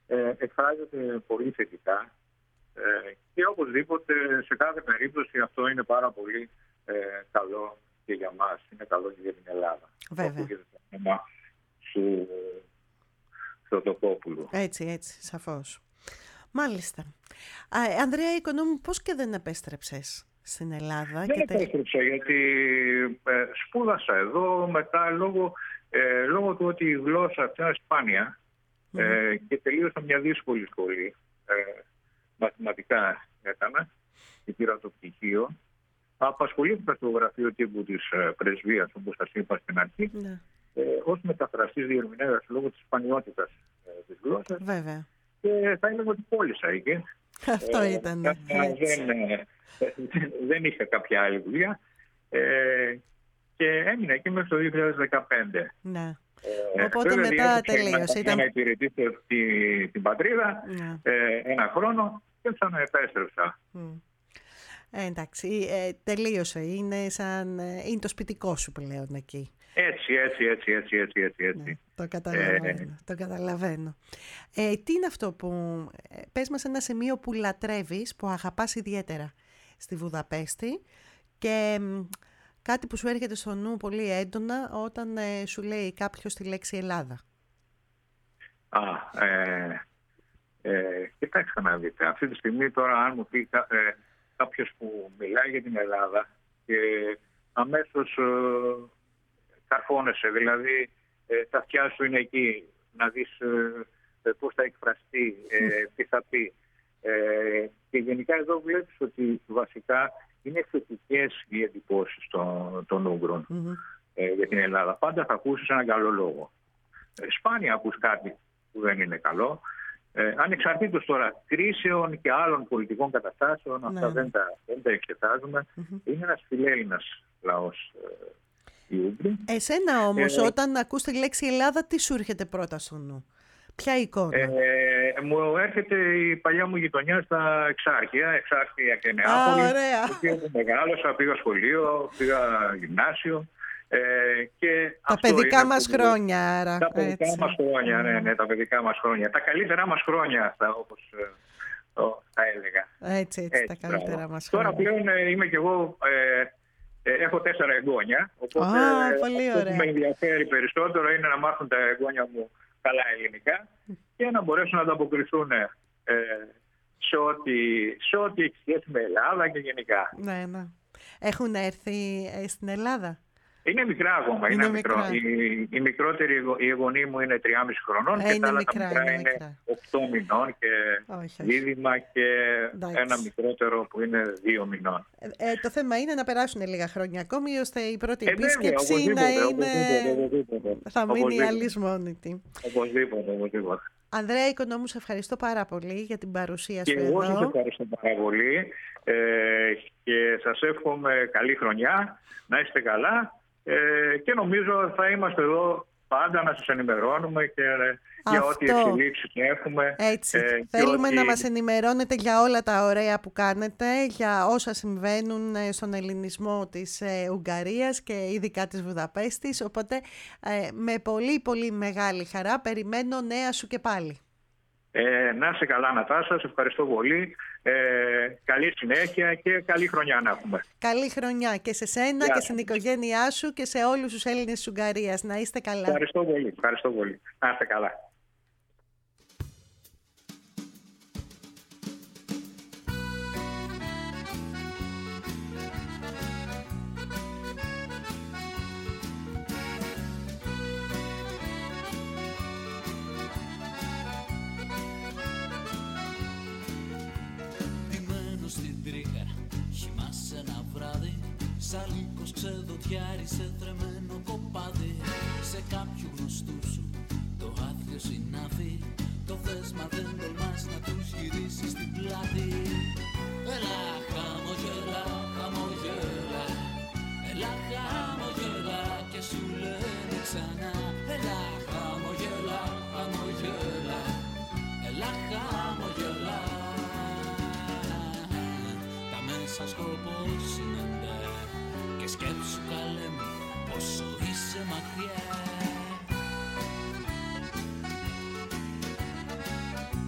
ε, εκφράζεται πολύ θετικά ε, και οπωσδήποτε σε κάθε περίπτωση αυτό είναι πάρα πολύ ε, καλό και για μας, είναι καλό και για την Ελλάδα. Βέβαια. Και το θέμα του Θεοτοκόπουλου. Έτσι, έτσι, σαφώς. Μάλιστα. Α, Ανδρέα Οικονόμου, πώς και δεν επέστρεψες στην Ελλάδα? Δεν και επέστρεψα γιατί ε, σπούδασα εδώ μετά λόγω, ε, λόγω του ότι η γλώσσα αυτή είναι σπάνια mm. ε, και τελείωσα μια δύσκολη σχολή. Ε, μαθηματικά έκανα και πήρα το πτυχίο. Απασχολήθηκα στο γραφείο τύπου της ε, πρεσβείας, όπως σας είπα στην αρχή, mm. ε, ως μεταφραστής διερμηνέας λόγω της σπανιότητας ε, της γλώσσας. Βέβαια. Και θα έλεγα ότι πώλησα εκεί. Αυτό ε, ήταν. δεν, δεν είχα κάποια άλλη δουλειά ε, και έμεινα εκεί μέχρι το δύο χιλιάδες δεκαπέντε. Ναι. Ε, Οπότε μετά τελείωσε. Ήταν... να υπηρετήσω τη, την πατρίδα ναι. ε, ένα χρόνο και ξαναεπέστρεψα. Mm. Ε, εντάξει, ε, τελείωσε. Είναι, σαν, είναι το σπιτικό σου πλέον εκεί. Έτσι, έτσι, έτσι, έτσι, έτσι, έτσι. έτσι. Ναι, το καταλαβαίνω. Ε, το καταλαβαίνω. Ε, τι είναι αυτό που... Πες μας ένα σημείο που λατρεύεις, που αγαπάς ιδιαίτερα στη Βουδαπέστη και κάτι που σου έρχεται στο νου πολύ έντονα όταν ε, σου λέει κάποιος τη λέξη Ελλάδα. Α, ε, ε, κοιτάξτε να δείτε. Αυτή τη στιγμή τώρα αν μου πει ε, κάποιος που μιλάει για την Ελλάδα και αμέσως... Ε, καρφώνεσαι, δηλαδή ε, τα αυτιά σου είναι εκεί, να δεις ε, πώς θα εκφραστεί, ε, τι θα πει. Ε, και γενικά εδώ βλέπεις ότι βασικά είναι θετικές οι εντυπώσεις των, των Ούγγρων mm-hmm. ε, για την Ελλάδα. Πάντα θα ακούσεις έναν καλό λόγο. Ε, σπάνια ακούς κάτι που δεν είναι καλό. Ε, ανεξαρτήτως τώρα κρίσεων και άλλων πολιτικών καταστάσεων, ναι. αυτά δεν τα, δεν τα εξετάζουμε. Mm-hmm. Είναι ένας φιλέλληνας λαός. Ε, Εσένα όμως, ε, όταν ακούς τη λέξη Ελλάδα, τι σου έρχεται πρώτα στο νου? Ποια εικόνα? Ε, μου έρχεται η παλιά μου γειτονιά στα Εξάρχεια, Εξάρχεια και Νεάπολη. Α, ωραία. Εκεί μεγάλωσα, πήγα σχολείο, πήγα γυμνάσιο. Ε, και τα παιδικά μας που... χρόνια, άρα. Τα παιδικά έτσι. μας χρόνια, ναι, ναι, τα παιδικά μας χρόνια. Τα καλύτερά μας χρόνια αυτά, όπως ε, το, θα έλεγα. Έτσι, έτσι, έτσι τα καλύτερά πράγμα. μας χρόνια. Τώρα πλέον ε, είμαι κι εγώ... Ε, Έχω τέσσερα εγγόνια, οπότε ah, πολύ αυτό που με ενδιαφέρει περισσότερο είναι να μάθουν τα εγγόνια μου καλά ελληνικά και να μπορέσουν να ανταποκριθούν ε, σε, ό,τι, σε ό,τι έχει σχέση με Ελλάδα και γενικά. Ναι, ναι. Έχουν έρθει ε, στην Ελλάδα? Είναι μικρά ακόμα. Είναι, είναι μικρό. Μικρά. Η, η μικρότερη η εγγονή μου είναι τριάμισι χρονών ε, και τα άλλα μικρά, τα μικρά είναι, είναι οκτώ μηνών και δίδυμα και εντάξει. ένα μικρότερο που είναι δύο μηνών. Ε, ε, το θέμα είναι να περάσουν λίγα χρόνια ακόμη ώστε η πρώτη ε, επίσκεψη βέβαια, να είναι... Οπωσδήποτε, οπωσδήποτε. Θα μείνει αλυσμόνητη. Οπωσδήποτε, οπωσδήποτε. Ανδρέα Οικονόμου, σε ευχαριστώ πάρα πολύ για την παρουσία σου και εδώ. Και εγώ σας ευχαριστώ πάρα πολύ ε, και σας εύχομαι καλή χρονιά, να είστε καλά. Ε, και νομίζω θα είμαστε εδώ πάντα να σας ενημερώνουμε και για ό,τι εξελίξεις έχουμε. Έτσι. Ε, Θέλουμε ότι... να μας ενημερώνετε για όλα τα ωραία που κάνετε, για όσα συμβαίνουν στον ελληνισμό της ε, Ουγγαρίας και ειδικά της Βουδαπέστης. Οπότε ε, με πολύ πολύ μεγάλη χαρά περιμένω νέα σου και πάλι. Ε, να είσαι καλά, Νατάσα, σε ευχαριστώ πολύ. Ε, καλή συνέχεια και καλή χρονιά να έχουμε. Καλή χρονιά και σε σένα yeah. και στην οικογένειά σου και σε όλους τους Έλληνες της Ουγγαρίας. Να είστε καλά. Ευχαριστώ πολύ. Ευχαριστώ πολύ. Να είστε καλά. Σαλίκος ξεδοτιάρι σε τρεμένο κοπάδι. Σε κάποιου γνωστού σου το άδειο συνάφι. Το θες μα δεν τολμάς να τους γυρίσεις την πλάτη. Έλα χαμογελά, χαμογελά. Έλα χαμογελά και σου λένε ξανά. Έλα χαμογελά, χαμογελά. Έλα χαμογελά. Τα μέσα σκοπός είναι ντε. Και σκέψου καλέ μου πόσο είσαι μακριά.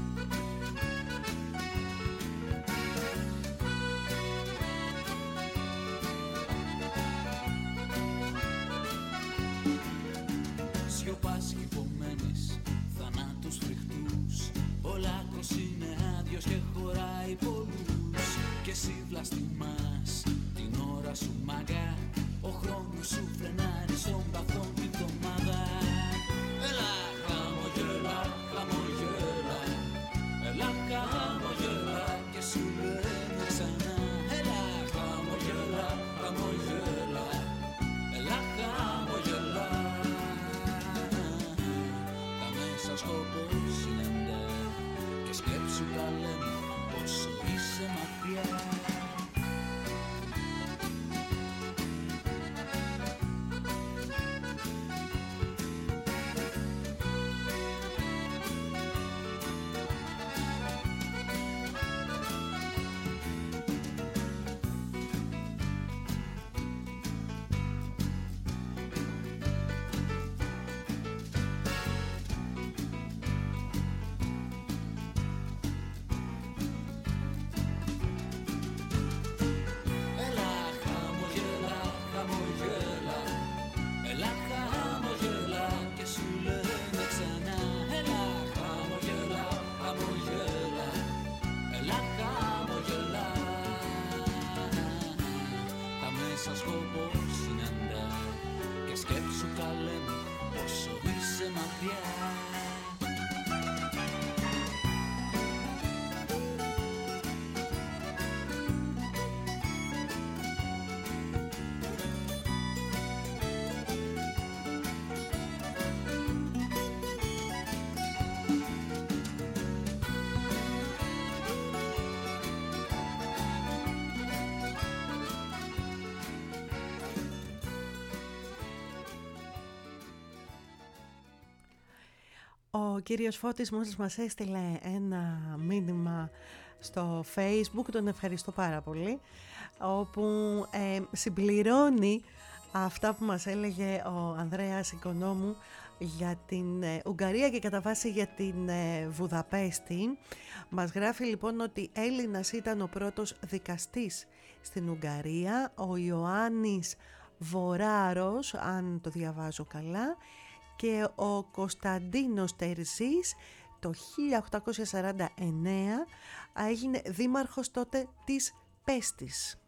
περιμένεις θανάτους φρικτούς. Ο λάκκος είναι άδειος και χωράει πολλούς. Και εσύ βλαστημάς την ώρα σου μαγά. Ο χρόνος σου φρενάρει στον παθόν την βδομάδα. Έλα χαμογέλα, χαμογέλα. Έλα χαμογέλα και σου λένε ξανά. Έλα χαμογέλα, χαμογέλα. Έλα χαμογέλα. Τα μέσα σκοπό συναντά και σκέψου τα λέμε πόσο είσαι μακριά. Ο κύριος Φώτης μόλις μας έστειλε ένα μήνυμα στο Facebook, τον ευχαριστώ πάρα πολύ, όπου ε, συμπληρώνει αυτά που μας έλεγε ο Ανδρέας Οικονόμου για την ε, Ουγγαρία και κατά βάση για την ε, Βουδαπέστη. Μας γράφει λοιπόν ότι Έλληνας ήταν ο πρώτος δικαστής στην Ουγγαρία, ο Ιωάννης Βοράρος, αν το διαβάζω καλά, και ο Κωνσταντίνος Τερζής το χίλια οκτακόσια σαράντα εννέα έγινε δήμαρχος τότε της Πέστης.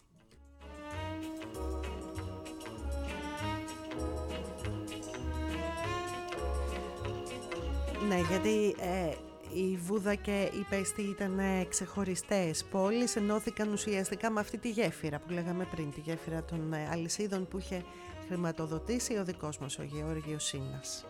Ναι, γιατί ε, η Βούδα και η Πέστη ήταν ε, ξεχωριστές πόλεις, ενώθηκαν ουσιαστικά με αυτή τη γέφυρα που λέγαμε πριν, τη γέφυρα των ε, αλυσίδων που είχε χρηματοδοτήσει ο δικός μας ο Γεώργιος Σίνας.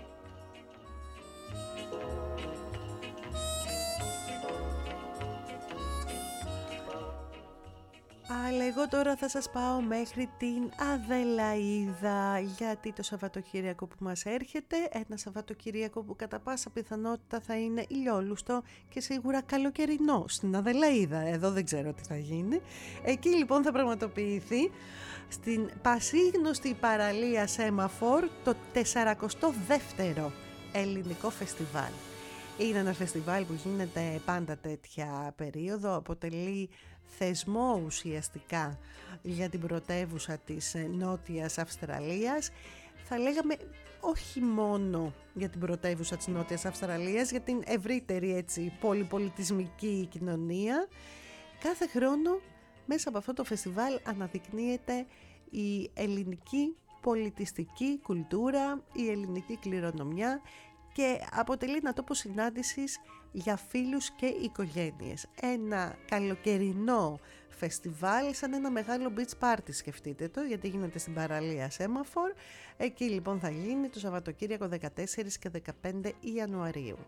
Αλλά εγώ τώρα θα σας πάω μέχρι την Αδελαΐδα, γιατί το Σαββατοκύριακο που μας έρχεται, ένα Σαββατοκύριακο που κατά πάσα πιθανότητα θα είναι ηλιόλουστο και σίγουρα καλοκαιρινό στην Αδελαΐδα, εδώ δεν ξέρω τι θα γίνει. Εκεί λοιπόν θα πραγματοποιηθεί στην πασίγνωστη παραλία Σέμαφορ το τεσσαρακοστό δεύτερο ελληνικό φεστιβάλ. Είναι ένα φεστιβάλ που γίνεται πάντα τέτοια περίοδο, αποτελεί θεσμό ουσιαστικά για την πρωτεύουσα της Νότιας Αυστραλίας. Θα λέγαμε όχι μόνο για την πρωτεύουσα της Νότιας Αυστραλίας, για την ευρύτερη έτσι πολυπολιτισμική κοινωνία. Κάθε χρόνο μέσα από αυτό το φεστιβάλ αναδεικνύεται η ελληνική πολιτιστική κουλτούρα, η ελληνική κληρονομιά και αποτελεί ένα τόπο συνάντησης για φίλους και οικογένειες. Ένα καλοκαιρινό φεστιβάλ σαν ένα μεγάλο beach party, σκεφτείτε το, γιατί γίνεται στην παραλία Σέμαφορ. Εκεί λοιπόν θα γίνει το Σαββατοκύριακο δεκατέσσερις και δεκαπέντε Ιανουαρίου.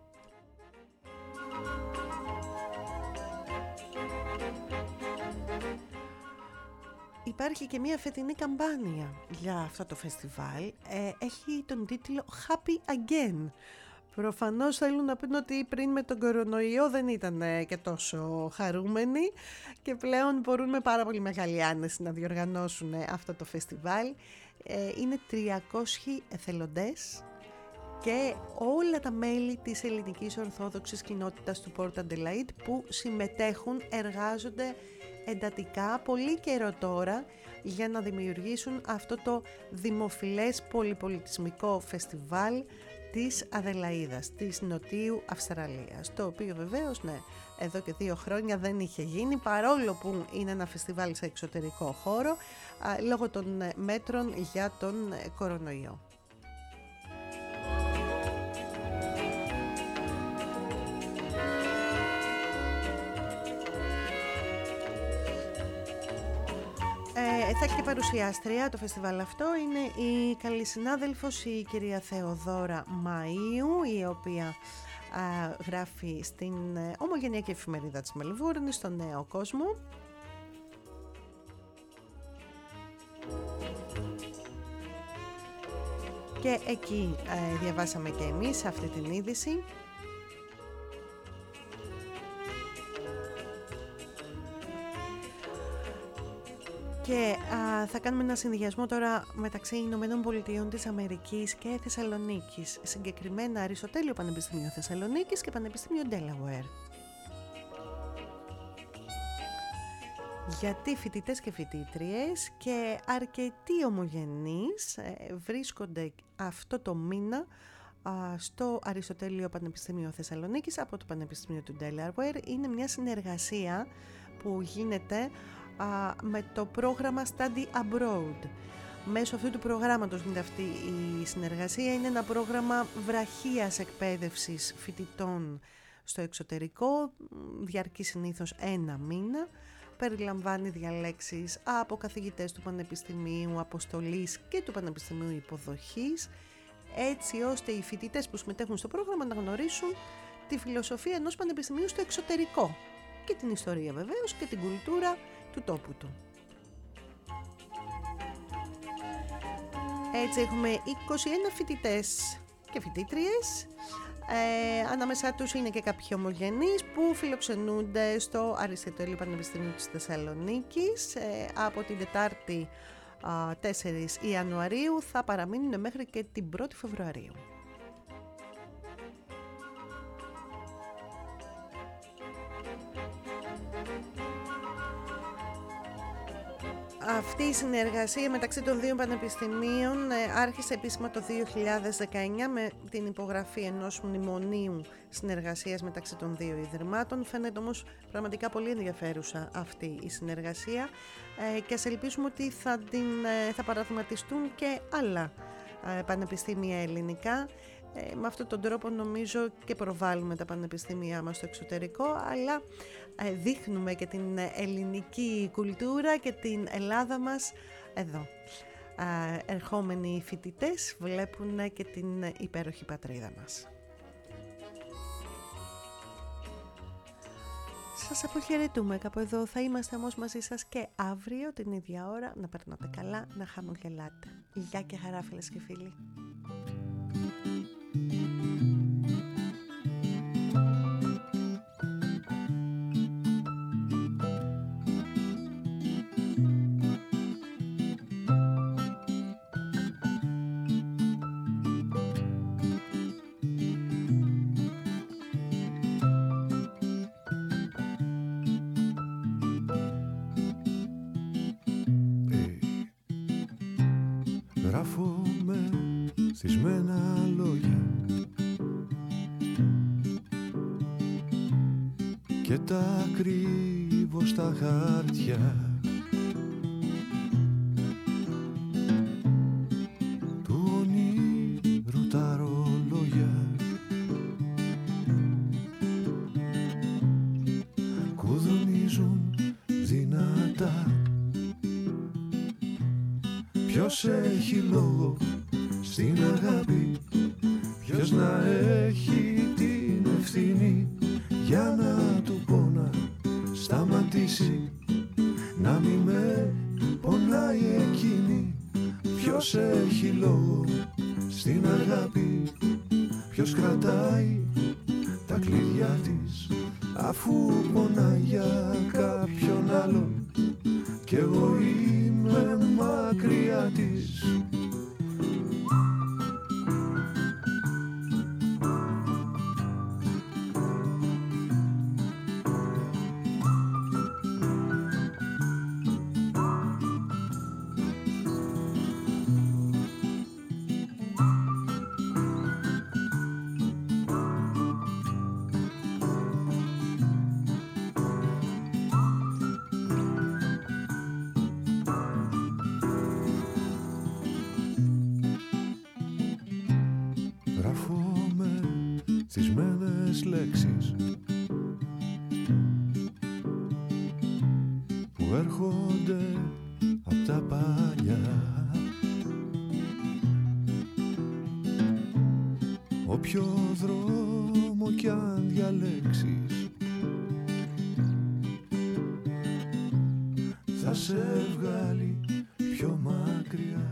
Υπάρχει και μια φετινή καμπάνια για αυτό το φεστιβάλ. Ε, έχει τον τίτλο Happy Again. Προφανώς θέλουν να πούν ότι πριν με τον κορονοϊό δεν ήταν και τόσο χαρούμενοι και πλέον μπορούν με πάρα πολύ μεγάλη άνεση να διοργανώσουν αυτό το φεστιβάλ. Ε, είναι τριακόσιοι εθελοντές και όλα τα μέλη της ελληνικής ορθόδοξης κοινότητας του Port Adelaide που συμμετέχουν, εργάζονται εντατικά πολύ καιρό τώρα για να δημιουργήσουν αυτό το δημοφιλές πολυπολιτισμικό φεστιβάλ της Αδελαΐδας, της Νοτιού Αυστραλίας, το οποίο βεβαίως, ναι, εδώ και δύο χρόνια δεν είχε γίνει, παρόλο που είναι ένα φεστιβάλ σε εξωτερικό χώρο, α, λόγω των μέτρων για τον κορονοϊό. Ε, θα έχει και παρουσιάστρια το φεστιβάλ αυτό, είναι η καλή συνάδελφος η κυρία Θεοδόρα Μαΐου, η οποία α, γράφει στην Ομογενειακή Εφημερίδα της Μελβούρνης, στο Νέο Κόσμο. Και εκεί ε, διαβάσαμε και εμείς αυτή την είδηση. Και α, θα κάνουμε ένα συνδυασμό τώρα μεταξύ Ηνωμένων Πολιτειών της Αμερικής και Θεσσαλονίκης, συγκεκριμένα Αριστοτέλειο Πανεπιστήμιο Θεσσαλονίκης και Πανεπιστήμιο Delaware. Γιατί φοιτητές και φοιτήτριες και αρκετοί ομογενείς ε, βρίσκονται αυτό το μήνα α, στο Αριστοτέλειο Πανεπιστήμιο Θεσσαλονίκης από το Πανεπιστήμιο του Delaware. Είναι μια συνεργασία που γίνεται με το πρόγραμμα Study Abroad. Μέσω αυτού του προγράμματος γίνεται αυτή η συνεργασία. Είναι ένα πρόγραμμα βραχίας εκπαίδευσης φοιτητών στο εξωτερικό, διαρκεί συνήθως ένα μήνα. Περιλαμβάνει διαλέξεις από καθηγητές του Πανεπιστημίου Αποστολής και του Πανεπιστημίου Υποδοχής, έτσι ώστε οι φοιτητές που συμμετέχουν στο πρόγραμμα να γνωρίσουν τη φιλοσοφία ενός πανεπιστημίου στο εξωτερικό και την ιστορία βεβαίως και την κουλτούρα του τόπου του. Έτσι έχουμε είκοσι ένα φοιτητές και φοιτήτριες, ε, ανάμεσά τους είναι και κάποιοι ομογενείς που φιλοξενούνται στο Αριστοτέλειο Πανεπιστήμιο της Θεσσαλονίκης. ε, από την Τετάρτη τέσσερις Ιανουαρίου θα παραμείνουν μέχρι και την πρώτη Φεβρουαρίου. Αυτή η συνεργασία μεταξύ των δύο πανεπιστημίων άρχισε επίσημα το δύο χιλιάδες δεκαεννιά με την υπογραφή ενός μνημονίου συνεργασίας μεταξύ των δύο ιδρυμάτων. Φαίνεται όμως πραγματικά πολύ ενδιαφέρουσα αυτή η συνεργασία και ας ελπίσουμε ότι θα, την, θα παραδειγματιστούν και άλλα πανεπιστήμια ελληνικά. Ε, με αυτόν τον τρόπο νομίζω και προβάλλουμε τα πανεπιστήμια μας στο εξωτερικό, αλλά ε, δείχνουμε και την ελληνική κουλτούρα και την Ελλάδα μας εδώ. Ε, ερχόμενοι φοιτητές βλέπουν και την υπέροχη πατρίδα μας. Σας αποχαιρετούμε κάπου εδώ, θα είμαστε όμως μαζί σας και αύριο την ίδια ώρα. Να περνάτε καλά, να χαμογελάτε. Γεια και χαρά φίλες και φίλοι. Στισμένα λόγια και τα κρύβω στα χάρτια του ονείρου τα ρολόγια κουδουνίζουν δυνατά. Ποιος έχει λόγο στην αγάπη, ποιος να έχει την ευθύνη για να του πω να σταματήσει, να μη με πονάει εκείνη. Ποιος έχει λόγο στην αγάπη, ποιος κρατάει τα κλειδιά της, αφού πονάει για κάποιον άλλον κι εγώ είμαι μακριά της. βυθισμένες λέξεις που έρχονται απ' τα παλιά. Όποιο δρόμο κι αν διαλέξεις θα σε βγάλει πιο μακριά.